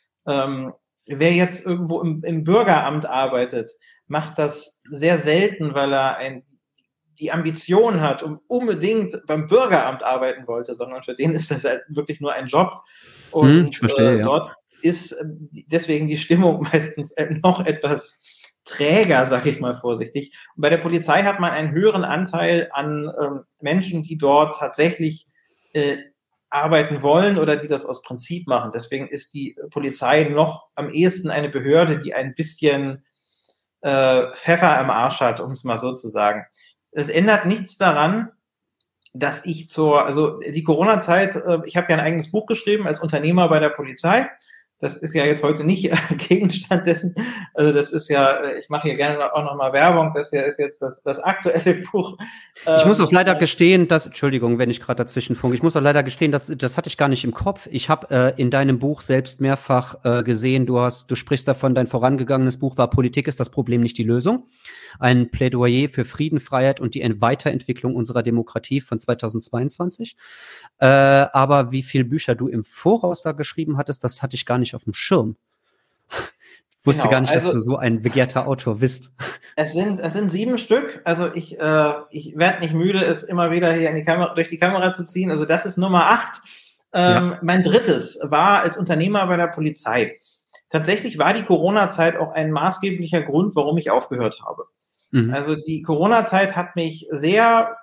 Wer jetzt irgendwo im Bürgeramt arbeitet, macht das sehr selten, weil er die Ambition hat, um unbedingt beim Bürgeramt arbeiten wollte, sondern für den ist das halt wirklich nur ein Job. Und Ich verstehe, ja. dort ist deswegen die Stimmung meistens noch etwas träger, sage ich mal vorsichtig. Und bei der Polizei hat man einen höheren Anteil an Menschen, die dort tatsächlich arbeiten wollen oder die das aus Prinzip machen. Deswegen ist die Polizei noch am ehesten eine Behörde, die ein bisschen Pfeffer am Arsch hat, um es mal so zu sagen. Es ändert nichts daran, dass die Corona-Zeit, ich habe ja ein eigenes Buch geschrieben als Unternehmer bei der Polizei. Das ist ja jetzt heute nicht Gegenstand dessen. Also das ist ja, ich mache hier gerne auch nochmal Werbung. Das hier ist jetzt das aktuelle Buch. Ich muss auch leider gestehen, Entschuldigung, wenn ich gerade dazwischen funke, ich muss auch leider gestehen, das hatte ich gar nicht im Kopf. Ich habe in deinem Buch selbst mehrfach gesehen, du sprichst davon, dein vorangegangenes Buch war Politik ist das Problem, nicht die Lösung. Ein Plädoyer für Frieden, Freiheit und die Weiterentwicklung unserer Demokratie von 2022. Aber wie viele Bücher du im Voraus da geschrieben hattest, das hatte ich gar nicht auf dem Schirm. Ich wusste gar nicht, dass du so ein begehrter Autor bist. Es sind 7 Stück. Also ich werde nicht müde, es immer wieder hier durch die Kamera zu ziehen. Also das ist Nummer 8. Ja. Mein drittes war als Unternehmer bei der Polizei. Tatsächlich war die Corona-Zeit auch ein maßgeblicher Grund, warum ich aufgehört habe. Also die Corona-Zeit hat mich sehr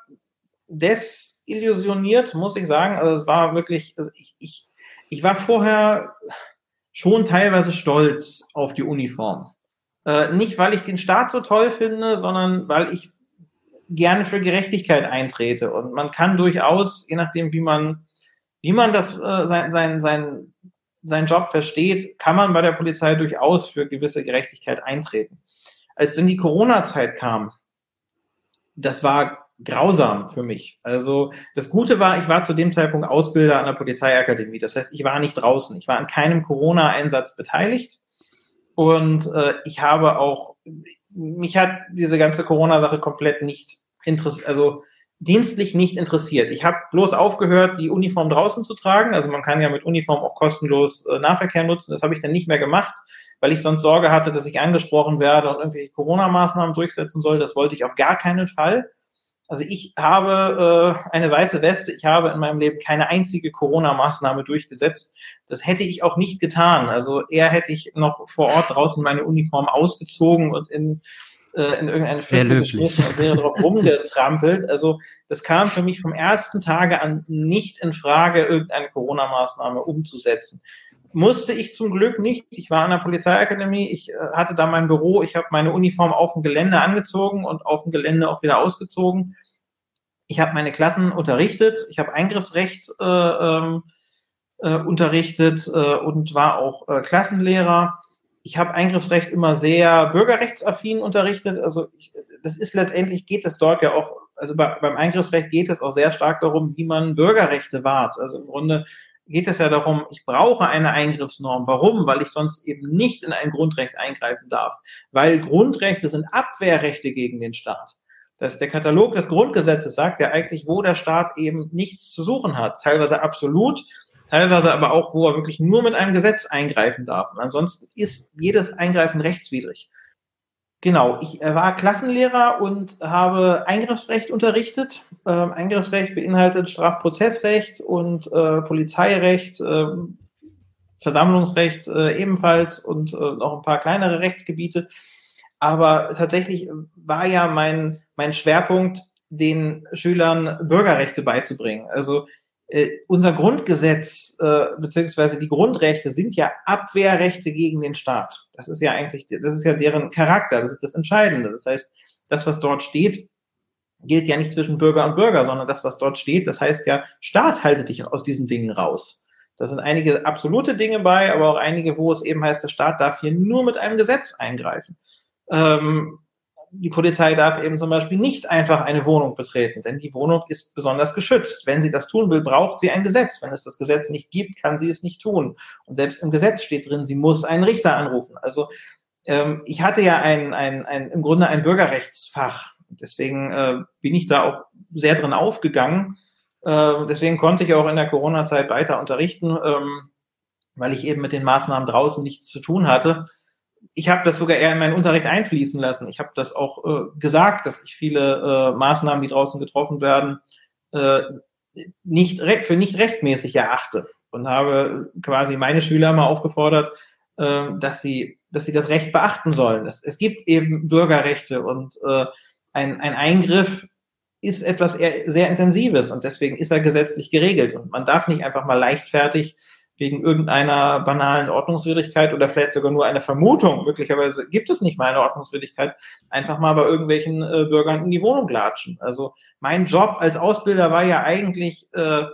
desillusioniert, muss ich sagen. Also es war wirklich, ich war vorher schon teilweise stolz auf die Uniform. Nicht, weil ich den Staat so toll finde, sondern weil ich gerne für Gerechtigkeit eintrete. Und man kann durchaus, je nachdem, wie man das seinen Job versteht, kann man bei der Polizei durchaus für gewisse Gerechtigkeit eintreten. Als dann die Corona-Zeit kam, das war grausam für mich. Also das Gute war, ich war zu dem Zeitpunkt Ausbilder an der Polizeiakademie. Das heißt, ich war nicht draußen. Ich war an keinem Corona-Einsatz beteiligt. Und ich habe auch, mich hat diese ganze Corona-Sache komplett nicht interessiert, also dienstlich nicht interessiert. Ich habe bloß aufgehört, die Uniform draußen zu tragen. Also man kann ja mit Uniform auch kostenlos Nahverkehr nutzen. Das habe ich dann nicht mehr gemacht, weil ich sonst Sorge hatte, dass ich angesprochen werde und irgendwelche Corona-Maßnahmen durchsetzen soll. Das wollte ich auf gar keinen Fall. Also ich habe eine weiße Weste. Ich habe in meinem Leben keine einzige Corona-Maßnahme durchgesetzt. Das hätte ich auch nicht getan. Also eher hätte ich noch vor Ort draußen meine Uniform ausgezogen und in irgendeine Pfütze geschmissen und wäre drauf rumgetrampelt. Also das kam für mich vom ersten Tage an nicht in Frage, irgendeine Corona-Maßnahme umzusetzen. Musste ich zum Glück nicht. Ich war an der Polizeiakademie, ich hatte da mein Büro, ich habe meine Uniform auf dem Gelände angezogen und auf dem Gelände auch wieder ausgezogen. Ich habe meine Klassen unterrichtet, ich habe Eingriffsrecht unterrichtet und war auch Klassenlehrer. Ich habe Eingriffsrecht immer sehr bürgerrechtsaffin unterrichtet. Also das ist letztendlich, geht es dort ja auch, also beim Eingriffsrecht geht es auch sehr stark darum, wie man Bürgerrechte wahrt. Also im Grunde geht es ja darum, ich brauche eine Eingriffsnorm. Warum? Weil ich sonst eben nicht in ein Grundrecht eingreifen darf. Weil Grundrechte sind Abwehrrechte gegen den Staat. Der Katalog des Grundgesetzes sagt ja eigentlich, wo der Staat eben nichts zu suchen hat. Teilweise absolut, teilweise aber auch, wo er wirklich nur mit einem Gesetz eingreifen darf. Und ansonsten ist jedes Eingreifen rechtswidrig. Genau, ich war Klassenlehrer und habe Eingriffsrecht unterrichtet. Eingriffsrecht beinhaltet Strafprozessrecht und Polizeirecht, Versammlungsrecht ebenfalls und noch ein paar kleinere Rechtsgebiete. Aber tatsächlich war ja mein Schwerpunkt, den Schülern Bürgerrechte beizubringen. Also unser Grundgesetz beziehungsweise die Grundrechte sind ja Abwehrrechte gegen den Staat. Das ist ja deren Charakter, das ist das Entscheidende. Das heißt, das, was dort steht, gilt ja nicht zwischen Bürger und Bürger, sondern das, was dort steht, das heißt ja, Staat, halte dich aus diesen Dingen raus. Da sind einige absolute Dinge bei, aber auch einige, wo es eben heißt, der Staat darf hier nur mit einem Gesetz eingreifen. Die Polizei darf eben zum Beispiel nicht einfach eine Wohnung betreten, denn die Wohnung ist besonders geschützt. Wenn sie das tun will, braucht sie ein Gesetz. Wenn es das Gesetz nicht gibt, kann sie es nicht tun. Und selbst im Gesetz steht drin, sie muss einen Richter anrufen. Also ich hatte ja im Grunde ein Bürgerrechtsfach. Deswegen bin ich da auch sehr drin aufgegangen. Deswegen konnte ich auch in der Corona-Zeit weiter unterrichten, weil ich eben mit den Maßnahmen draußen nichts zu tun hatte. Ich habe das sogar eher in meinen Unterricht einfließen lassen. Ich habe das auch gesagt, dass ich viele Maßnahmen, die draußen getroffen werden, für nicht rechtmäßig erachte und habe quasi meine Schüler mal aufgefordert, dass sie das Recht beachten sollen. Es gibt eben Bürgerrechte und ein Eingriff ist etwas sehr Intensives und deswegen ist er gesetzlich geregelt und man darf nicht einfach mal leichtfertig wegen irgendeiner banalen Ordnungswidrigkeit oder vielleicht sogar nur einer Vermutung, möglicherweise gibt es nicht mal eine Ordnungswidrigkeit, einfach mal bei irgendwelchen Bürgern in die Wohnung latschen. Also mein Job als Ausbilder war ja eigentlich,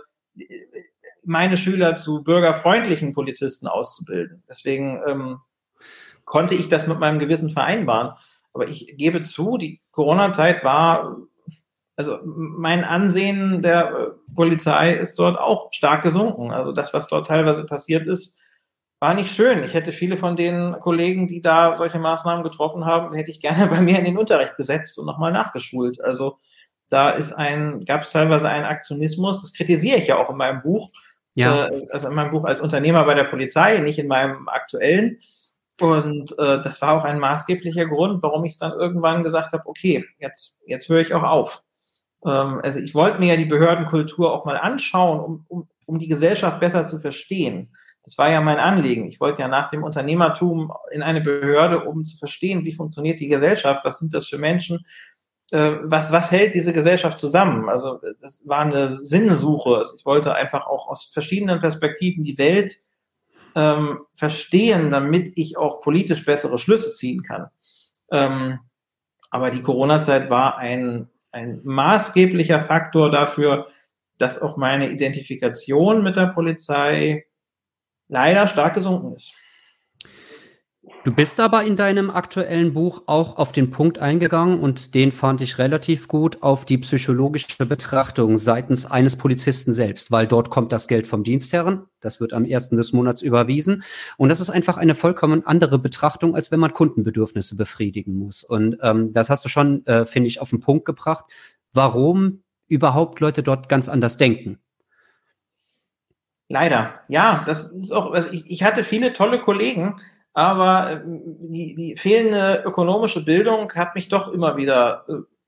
meine Schüler zu bürgerfreundlichen Polizisten auszubilden. Deswegen konnte ich das mit meinem Gewissen vereinbaren. Aber ich gebe zu, die Corona-Zeit war, also mein Ansehen der Polizei ist dort auch stark gesunken. Also das, was dort teilweise passiert ist, war nicht schön. Ich hätte viele von den Kollegen, die da solche Maßnahmen getroffen haben, hätte ich gerne bei mir in den Unterricht gesetzt und nochmal nachgeschult. Also da gab es teilweise einen Aktionismus. Das kritisiere ich ja auch in meinem Buch. Ja. Also in meinem Buch als Unternehmer bei der Polizei, nicht in meinem aktuellen. Und das war auch ein maßgeblicher Grund, warum ich es dann irgendwann gesagt habe, okay, jetzt höre ich auch auf. Also ich wollte mir ja die Behördenkultur auch mal anschauen, um die Gesellschaft besser zu verstehen. Das war ja mein Anliegen. Ich wollte ja nach dem Unternehmertum in eine Behörde, um zu verstehen, wie funktioniert die Gesellschaft, was sind das für Menschen, was hält diese Gesellschaft zusammen. Also das war eine Sinnsuche. Also ich wollte einfach auch aus verschiedenen Perspektiven die Welt verstehen, damit ich auch politisch bessere Schlüsse ziehen kann. Aber die Corona-Zeit war ein maßgeblicher Faktor dafür, dass auch meine Identifikation mit der Polizei leider stark gesunken ist. Du bist aber in deinem aktuellen Buch auch auf den Punkt eingegangen, und den fand ich relativ gut, auf die psychologische Betrachtung seitens eines Polizisten selbst, weil dort kommt das Geld vom Dienstherren, das wird am 1. des Monats überwiesen, und das ist einfach eine vollkommen andere Betrachtung, als wenn man Kundenbedürfnisse befriedigen muss. Und das hast du schon, finde ich, auf den Punkt gebracht, warum überhaupt Leute dort ganz anders denken. Leider, ja, das ist auch, also ich hatte viele tolle Kollegen, aber die fehlende ökonomische Bildung hat mich doch immer wieder,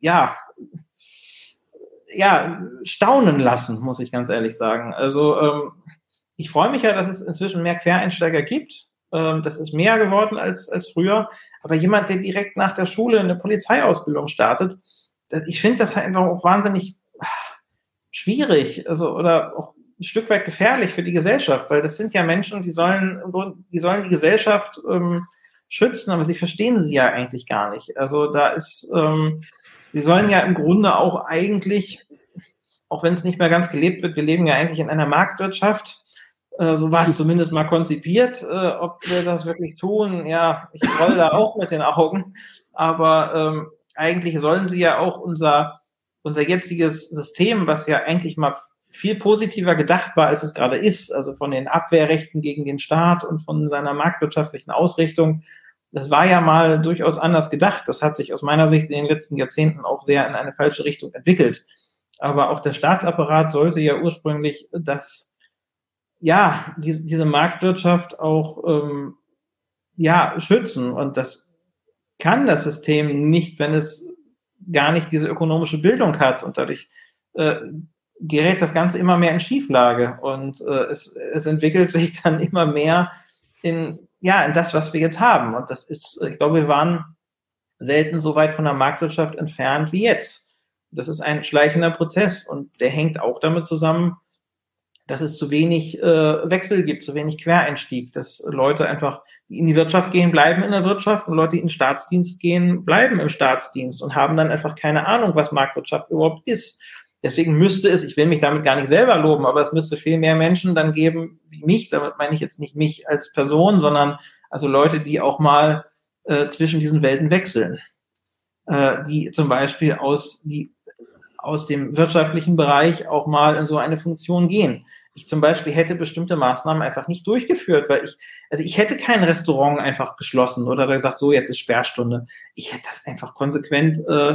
staunen lassen, muss ich ganz ehrlich sagen. Also ich freue mich ja, dass es inzwischen mehr Quereinsteiger gibt. Das ist mehr geworden als früher. Aber jemand, der direkt nach der Schule eine Polizeiausbildung startet, ich finde das halt einfach auch wahnsinnig schwierig, also oder auch ein Stück weit gefährlich für die Gesellschaft, weil das sind ja Menschen, die sollen die Gesellschaft schützen, aber sie verstehen sie ja eigentlich gar nicht. Also da ist, die sollen ja im Grunde auch eigentlich, auch wenn es nicht mehr ganz gelebt wird, wir leben ja eigentlich in einer Marktwirtschaft, so war es zumindest mal konzipiert. Ob wir das wirklich tun, ja, ich roll da auch mit den Augen, aber eigentlich sollen sie ja auch unser jetziges System, was ja eigentlich mal viel positiver gedacht war, als es gerade ist, also von den Abwehrrechten gegen den Staat und von seiner marktwirtschaftlichen Ausrichtung, das war ja mal durchaus anders gedacht. Das hat sich aus meiner Sicht in den letzten Jahrzehnten auch sehr in eine falsche Richtung entwickelt. Aber auch der Staatsapparat sollte ja ursprünglich diese Marktwirtschaft auch schützen. Und das kann das System nicht, wenn es gar nicht diese ökonomische Bildung hat. Und dadurch gerät das Ganze immer mehr in Schieflage. Und es entwickelt sich dann immer mehr in das, was wir jetzt haben. Und das ist, ich glaube, wir waren selten so weit von der Marktwirtschaft entfernt wie jetzt. Das ist ein schleichender Prozess, und der hängt auch damit zusammen, dass es zu wenig Wechsel gibt, zu wenig Quereinstieg, dass Leute einfach, die in die Wirtschaft gehen, bleiben in der Wirtschaft, und Leute, die in den Staatsdienst gehen, bleiben im Staatsdienst und haben dann einfach keine Ahnung, was Marktwirtschaft überhaupt ist. Deswegen müsste es, ich will mich damit gar nicht selber loben, aber es müsste viel mehr Menschen dann geben wie mich, damit meine ich jetzt nicht mich als Person, sondern also Leute, die auch mal zwischen diesen Welten wechseln, die zum Beispiel aus dem wirtschaftlichen Bereich auch mal in so eine Funktion gehen. Ich zum Beispiel hätte bestimmte Maßnahmen einfach nicht durchgeführt, weil ich hätte kein Restaurant einfach geschlossen oder gesagt, so, jetzt ist Sperrstunde. Ich hätte das einfach konsequent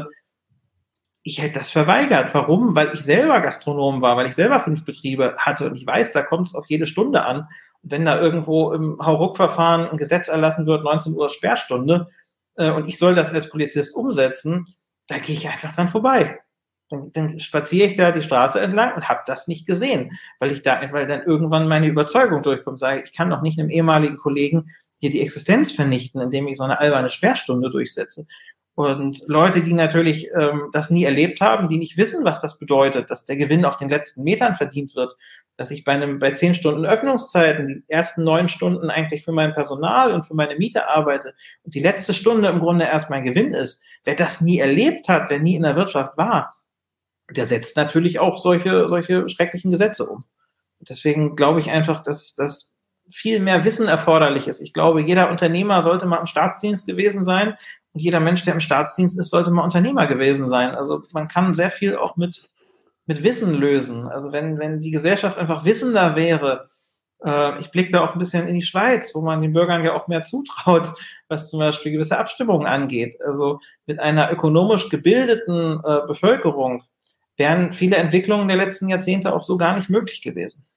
ich hätte das verweigert. Warum? Weil ich selber Gastronom war, weil ich selber 5 Betriebe hatte, und ich weiß, da kommt es auf jede Stunde an. Und wenn da irgendwo im Hauruck-Verfahren ein Gesetz erlassen wird, 19 Uhr Sperrstunde, und ich soll das als Polizist umsetzen, da gehe ich einfach dran vorbei. Dann spaziere ich da die Straße entlang und habe das nicht gesehen, weil dann irgendwann meine Überzeugung durchkommt, sage ich kann doch nicht einem ehemaligen Kollegen hier die Existenz vernichten, indem ich so eine alberne Sperrstunde durchsetze. Und Leute, die natürlich das nie erlebt haben, die nicht wissen, was das bedeutet, dass der Gewinn auf den letzten Metern verdient wird, dass ich bei 10 Stunden Öffnungszeiten die ersten 9 Stunden eigentlich für mein Personal und für meine Miete arbeite und die letzte Stunde im Grunde erst mein Gewinn ist. Wer das nie erlebt hat, wer nie in der Wirtschaft war, der setzt natürlich auch solche schrecklichen Gesetze um. Und deswegen glaube ich einfach, dass das viel mehr Wissen erforderlich ist. Ich glaube, jeder Unternehmer sollte mal im Staatsdienst gewesen sein, und jeder Mensch, der im Staatsdienst ist, sollte mal Unternehmer gewesen sein. Also man kann sehr viel auch mit Wissen lösen. Also wenn die Gesellschaft einfach wissender wäre, ich blicke da auch ein bisschen in die Schweiz, wo man den Bürgern ja auch mehr zutraut, was zum Beispiel gewisse Abstimmungen angeht. Also mit einer ökonomisch gebildeten Bevölkerung wären viele Entwicklungen der letzten Jahrzehnte auch so gar nicht möglich gewesen.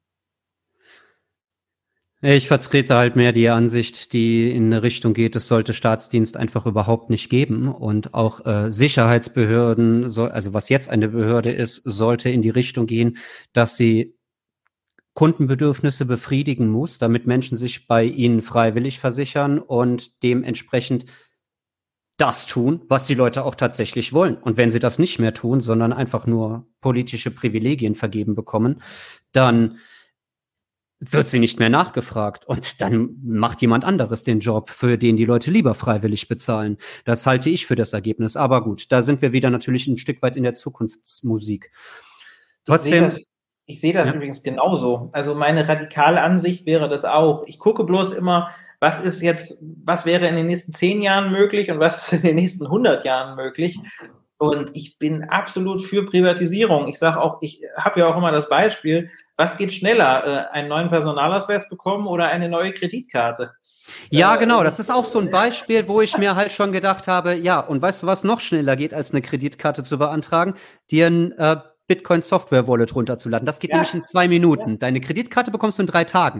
Ich vertrete halt mehr die Ansicht, die in eine Richtung geht, es sollte Staatsdienst einfach überhaupt nicht geben, und auch Sicherheitsbehörden, also was jetzt eine Behörde ist, sollte in die Richtung gehen, dass sie Kundenbedürfnisse befriedigen muss, damit Menschen sich bei ihnen freiwillig versichern und dementsprechend das tun, was die Leute auch tatsächlich wollen. Und wenn sie das nicht mehr tun, sondern einfach nur politische Privilegien vergeben bekommen, dann wird sie nicht mehr nachgefragt. Und dann macht jemand anderes den Job, für den die Leute lieber freiwillig bezahlen. Das halte ich für das Ergebnis. Aber gut, da sind wir wieder natürlich ein Stück weit in der Zukunftsmusik. Trotzdem. Ich sehe das übrigens genauso. Also meine radikale Ansicht wäre das auch. Ich gucke bloß immer, was wäre in den nächsten 10 Jahren möglich und was ist in den nächsten 100 Jahren möglich. Und ich bin absolut für Privatisierung. Ich sage auch, ich habe ja auch immer das Beispiel, was geht schneller, einen neuen Personalausweis bekommen oder eine neue Kreditkarte? Ja, genau. Das ist auch so ein Beispiel, wo ich mir halt schon gedacht habe, ja, und weißt du, was noch schneller geht, als eine Kreditkarte zu beantragen? Dir ein Bitcoin-Software-Wallet runterzuladen. Das geht nämlich in 2 Minuten. Ja. Deine Kreditkarte bekommst du in 3 Tagen.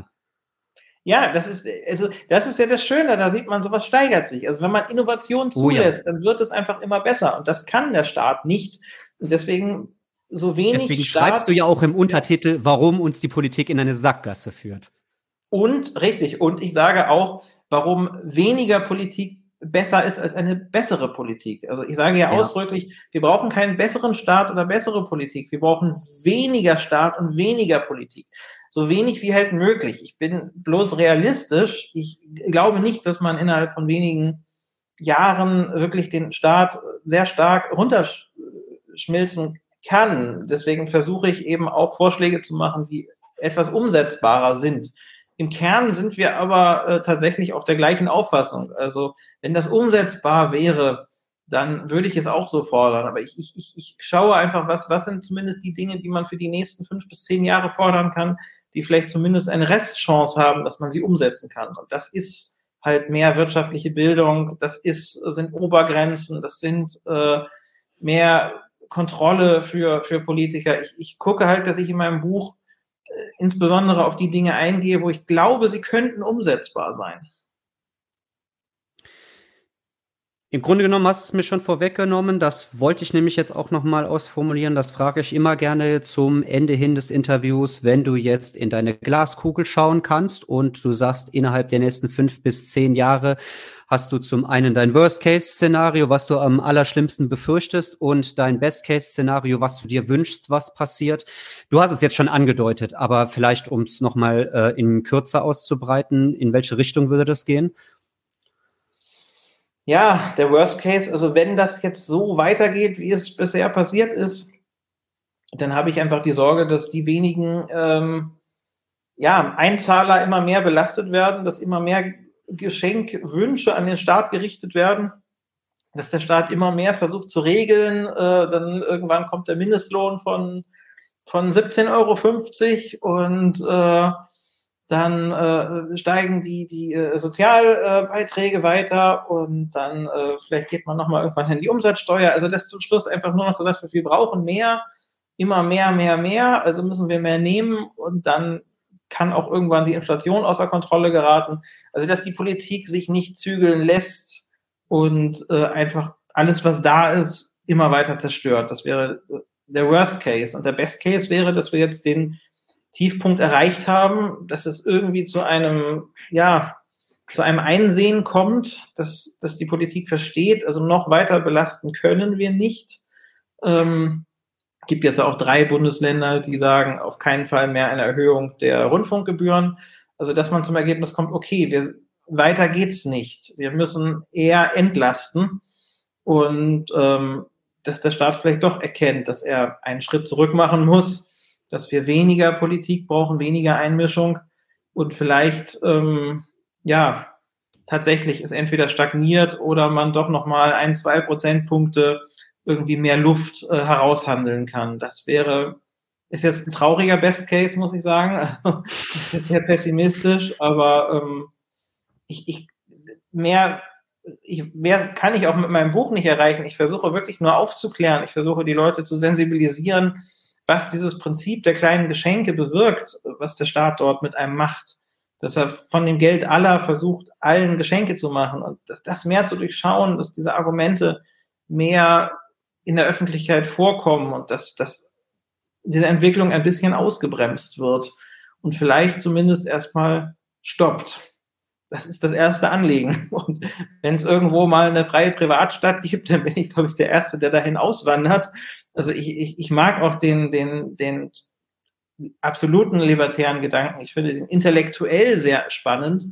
Ja, das ist ja das Schöne, da sieht man, sowas steigert sich. Also wenn man Innovation zulässt, dann wird es einfach immer besser. Und das kann der Staat nicht. Und deswegen so wenig. Deswegen schreibst du ja auch im Untertitel, warum uns die Politik in eine Sackgasse führt. Und richtig, und ich sage auch, warum weniger Politik besser ist als eine bessere Politik. Also ich sage ja ausdrücklich, wir brauchen keinen besseren Staat oder bessere Politik. Wir brauchen weniger Staat und weniger Politik. So wenig wie halt möglich. Ich bin bloß realistisch. Ich glaube nicht, dass man innerhalb von wenigen Jahren wirklich den Staat sehr stark runterschmilzen kann. Deswegen versuche ich eben auch Vorschläge zu machen, die etwas umsetzbarer sind. Im Kern sind wir aber tatsächlich auch der gleichen Auffassung. Also wenn das umsetzbar wäre, dann würde ich es auch so fordern. Aber ich schaue einfach, was sind zumindest die Dinge, die man für die nächsten 5 bis 10 Jahre fordern kann, die vielleicht zumindest eine Restchance haben, dass man sie umsetzen kann. Und das ist halt mehr wirtschaftliche Bildung, sind Obergrenzen, das sind mehr Kontrolle für Politiker. Ich gucke halt, dass ich in meinem Buch insbesondere auf die Dinge eingehe, wo ich glaube, sie könnten umsetzbar sein. Im Grunde genommen hast du es mir schon vorweggenommen. Das wollte ich nämlich jetzt auch nochmal ausformulieren. Das frage ich immer gerne zum Ende hin des Interviews, wenn du jetzt in deine Glaskugel schauen kannst und du sagst, innerhalb der nächsten 5 bis 10 Jahre hast du zum einen dein Worst-Case-Szenario, was du am allerschlimmsten befürchtest, und dein Best-Case-Szenario, was du dir wünschst, was passiert. Du hast es jetzt schon angedeutet, aber vielleicht, um es nochmal in Kürze auszubreiten, in welche Richtung würde das gehen? Ja, der Worst Case, also wenn das jetzt so weitergeht, wie es bisher passiert ist, dann habe ich einfach die Sorge, dass die wenigen Einzahler immer mehr belastet werden, dass immer mehr Geschenkwünsche an den Staat gerichtet werden, dass der Staat immer mehr versucht zu regeln, dann irgendwann kommt der Mindestlohn von 17,50 € und dann steigen die Sozialbeiträge weiter und dann vielleicht geht man nochmal irgendwann in die Umsatzsteuer. Also dass zum Schluss einfach nur noch gesagt wird, wir brauchen mehr, immer mehr, also müssen wir mehr nehmen und dann kann auch irgendwann die Inflation außer Kontrolle geraten. Also dass die Politik sich nicht zügeln lässt und einfach alles, was da ist, immer weiter zerstört. Das wäre der Worst Case. Und der Best Case wäre, dass wir jetzt den Tiefpunkt erreicht haben, dass es irgendwie zu einem Einsehen kommt, dass die Politik versteht, also noch weiter belasten können wir nicht. Gibt jetzt auch 3 Bundesländer, die sagen, auf keinen Fall mehr eine Erhöhung der Rundfunkgebühren. Also dass man zum Ergebnis kommt, okay, weiter geht's nicht. Wir müssen eher entlasten und dass der Staat vielleicht doch erkennt, dass er einen Schritt zurück machen muss, dass wir weniger Politik brauchen, weniger Einmischung und vielleicht tatsächlich es entweder stagniert oder man doch nochmal 1-2 Prozentpunkte irgendwie mehr Luft heraushandelden kann. Das ist jetzt ein trauriger Best Case, muss ich sagen. Das ist sehr pessimistisch, aber mehr kann ich auch mit meinem Buch nicht erreichen. Ich versuche wirklich nur aufzuklären. Ich versuche die Leute zu sensibilisieren, was dieses Prinzip der kleinen Geschenke bewirkt, was der Staat dort mit einem macht. Dass er von dem Geld aller versucht, allen Geschenke zu machen und dass das mehr zu durchschauen, dass diese Argumente mehr in der Öffentlichkeit vorkommen und dass diese Entwicklung ein bisschen ausgebremst wird und vielleicht zumindest erstmal stoppt. Das ist das erste Anliegen. Und wenn es irgendwo mal eine freie Privatstadt gibt, dann bin ich, glaube ich, der Erste, der dahin auswandert. Also ich mag auch den absoluten libertären Gedanken. Ich finde den intellektuell sehr spannend,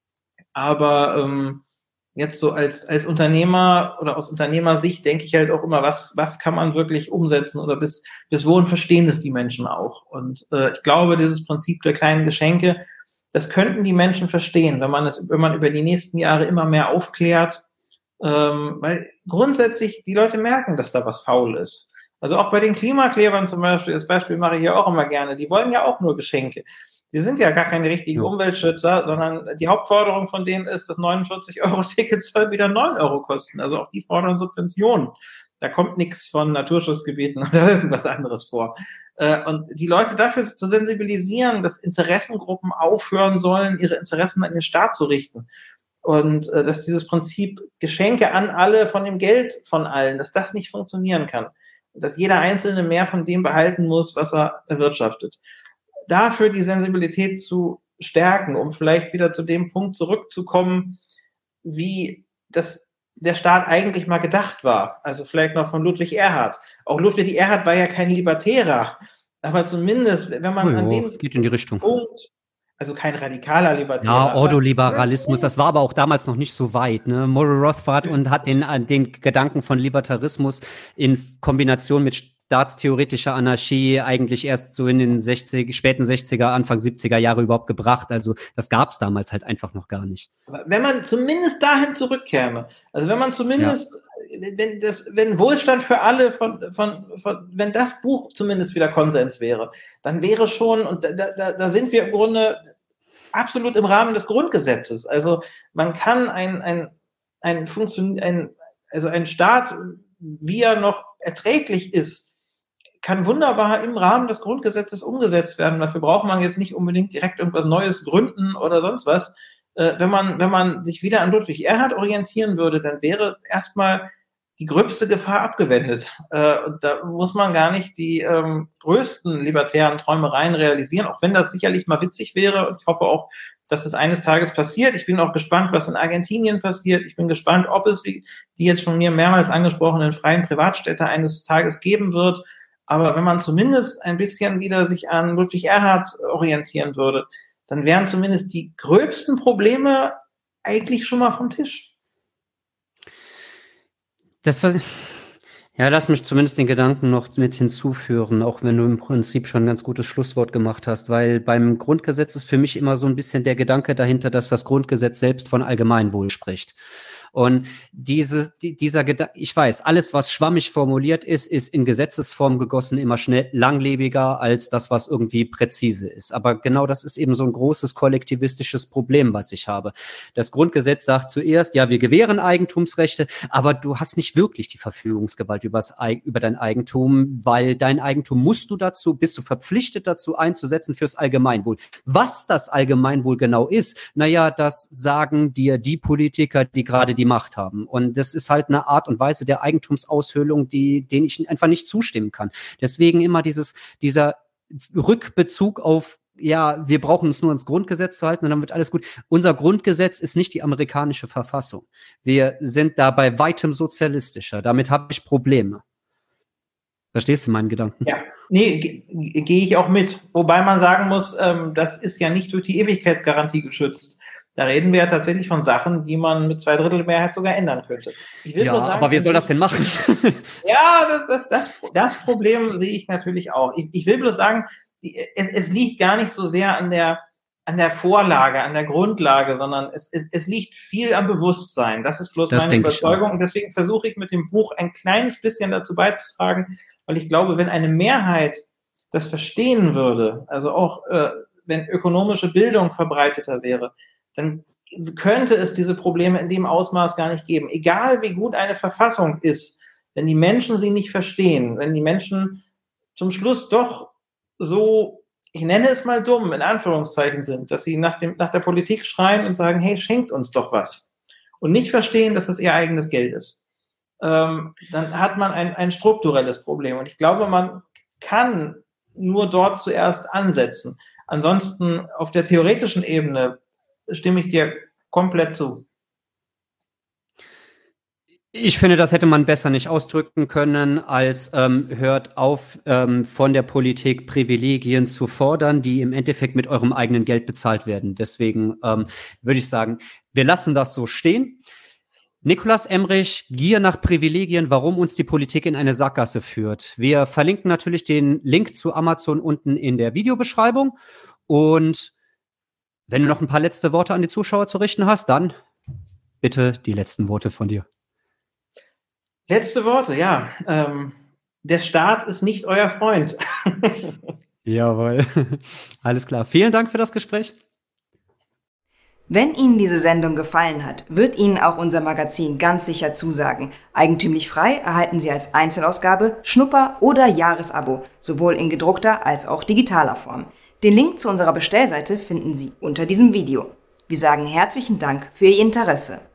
aber jetzt so als Unternehmer oder aus Unternehmersicht denke ich halt auch immer, was kann man wirklich umsetzen oder bis wohin verstehen es die Menschen auch? Und ich glaube, dieses Prinzip der kleinen Geschenke, das könnten die Menschen verstehen, wenn man über die nächsten Jahre immer mehr aufklärt, weil grundsätzlich die Leute merken, dass da was faul ist. Also auch bei den Klimaklebern zum Beispiel, das Beispiel mache ich ja auch immer gerne, die wollen ja auch nur Geschenke. Die sind ja gar keine richtigen Umweltschützer, sondern die Hauptforderung von denen ist, das 49-Euro-Ticket soll wieder 9 Euro kosten. Also auch die fordern Subventionen. Da kommt nichts von Naturschutzgebieten oder irgendwas anderes vor. Und die Leute dafür zu sensibilisieren, dass Interessengruppen aufhören sollen, ihre Interessen an den Staat zu richten. Und dass dieses Prinzip Geschenke an alle von dem Geld von allen, dass das nicht funktionieren kann. Dass jeder Einzelne mehr von dem behalten muss, was er erwirtschaftet. Dafür die Sensibilität zu stärken, um vielleicht wieder zu dem Punkt zurückzukommen, wie der Staat eigentlich mal gedacht war. Also vielleicht noch von Ludwig Erhard. Auch Ludwig Erhard war ja kein Libertärer, aber zumindest, wenn man an den geht in die Richtung. Punkt, also kein radikaler Libertärer. Ja, Ordoliberalismus, das war aber auch damals noch nicht so weit. Ne? Murray Rothbard und hat den Gedanken von Libertarismus in Kombination mit staatstheoretischer Anarchie eigentlich erst so in den späten 60er, Anfang 70er Jahre überhaupt gebracht. Also das gab es damals halt einfach noch gar nicht. Aber wenn man zumindest dahin zurückkäme, also wenn man zumindest, wenn Wohlstand für alle wenn das Buch zumindest wieder Konsens wäre, dann wäre schon, und da sind wir im Grunde absolut im Rahmen des Grundgesetzes. Also man kann ein Staat, wie er noch erträglich ist, kann wunderbar im Rahmen des Grundgesetzes umgesetzt werden. Dafür braucht man jetzt nicht unbedingt direkt irgendwas Neues gründen oder sonst was. Wenn man sich wieder an Ludwig Erhard orientieren würde, dann wäre erstmal die gröbste Gefahr abgewendet. Und da muss man gar nicht die größten libertären Träumereien realisieren, auch wenn das sicherlich mal witzig wäre. Und ich hoffe auch, dass das eines Tages passiert. Ich bin auch gespannt, was in Argentinien passiert. Ich bin gespannt, ob es die jetzt von mir mehrmals angesprochenen freien Privatstädte eines Tages geben wird. Aber wenn man zumindest ein bisschen wieder sich an Ludwig Erhard orientieren würde, dann wären zumindest die gröbsten Probleme eigentlich schon mal vom Tisch. Lass mich zumindest den Gedanken noch mit hinzuführen, auch wenn du im Prinzip schon ein ganz gutes Schlusswort gemacht hast, weil beim Grundgesetz ist für mich immer so ein bisschen der Gedanke dahinter, dass das Grundgesetz selbst von Allgemeinwohl spricht. Und dieser Gedanke, ich weiß, alles, was schwammig formuliert ist in Gesetzesform gegossen immer schnell langlebiger als das, was irgendwie präzise ist. Aber genau das ist eben so ein großes kollektivistisches Problem, was ich habe. Das Grundgesetz sagt zuerst, ja, wir gewähren Eigentumsrechte, aber du hast nicht wirklich die Verfügungsgewalt über dein Eigentum, weil dein Eigentum bist du verpflichtet dazu einzusetzen fürs Allgemeinwohl. Was das Allgemeinwohl genau ist, das sagen dir die Politiker, die gerade die Macht haben. Und das ist halt eine Art und Weise der Eigentumsaushöhlung, denen ich einfach nicht zustimmen kann. Deswegen immer dieser Rückbezug auf, ja, wir brauchen uns nur ans Grundgesetz zu halten und dann wird alles gut. Unser Grundgesetz ist nicht die amerikanische Verfassung. Wir sind da bei weitem sozialistischer. Damit habe ich Probleme. Verstehst du meinen Gedanken? Ja, nee, gehe ich auch mit. Wobei man sagen muss, das ist ja nicht durch die Ewigkeitsgarantie geschützt. Da reden wir ja tatsächlich von Sachen, die man mit 2/3 Mehrheit sogar ändern könnte. Ich will nur sagen, aber wer soll das denn machen? Ja, das Problem sehe ich natürlich auch. Ich will bloß sagen, es liegt gar nicht so sehr an der Vorlage, an der Grundlage, sondern es liegt viel am Bewusstsein. Das ist bloß meine Überzeugung. Und deswegen versuche ich mit dem Buch ein kleines bisschen dazu beizutragen, weil ich glaube, wenn eine Mehrheit das verstehen würde, also auch wenn ökonomische Bildung verbreiteter wäre, dann könnte es diese Probleme in dem Ausmaß gar nicht geben. Egal wie gut eine Verfassung ist, wenn die Menschen sie nicht verstehen, wenn die Menschen zum Schluss doch so, ich nenne es mal dumm, in Anführungszeichen sind, dass sie nach der Politik schreien und sagen, hey, schenkt uns doch was. Und nicht verstehen, dass das ihr eigenes Geld ist. Dann hat man ein strukturelles Problem. Und ich glaube, man kann nur dort zuerst ansetzen. Ansonsten auf der theoretischen Ebene stimme ich dir komplett zu. Ich finde, das hätte man besser nicht ausdrücken können, als hört auf, von der Politik Privilegien zu fordern, die im Endeffekt mit eurem eigenen Geld bezahlt werden. Deswegen würde ich sagen, wir lassen das so stehen. Nikolaus Emrich, Gier nach Privilegien, warum uns die Politik in eine Sackgasse führt. Wir verlinken natürlich den Link zu Amazon unten in der Videobeschreibung. Und wenn du noch ein paar letzte Worte an die Zuschauer zu richten hast, dann bitte die letzten Worte von dir. Letzte Worte, ja. Der Staat ist nicht euer Freund. Jawohl. Alles klar. Vielen Dank für das Gespräch. Wenn Ihnen diese Sendung gefallen hat, wird Ihnen auch unser Magazin ganz sicher zusagen. Eigentümlich frei erhalten Sie als Einzelausgabe, Schnupper- oder Jahresabo, sowohl in gedruckter als auch digitaler Form. Den Link zu unserer Bestellseite finden Sie unter diesem Video. Wir sagen herzlichen Dank für Ihr Interesse.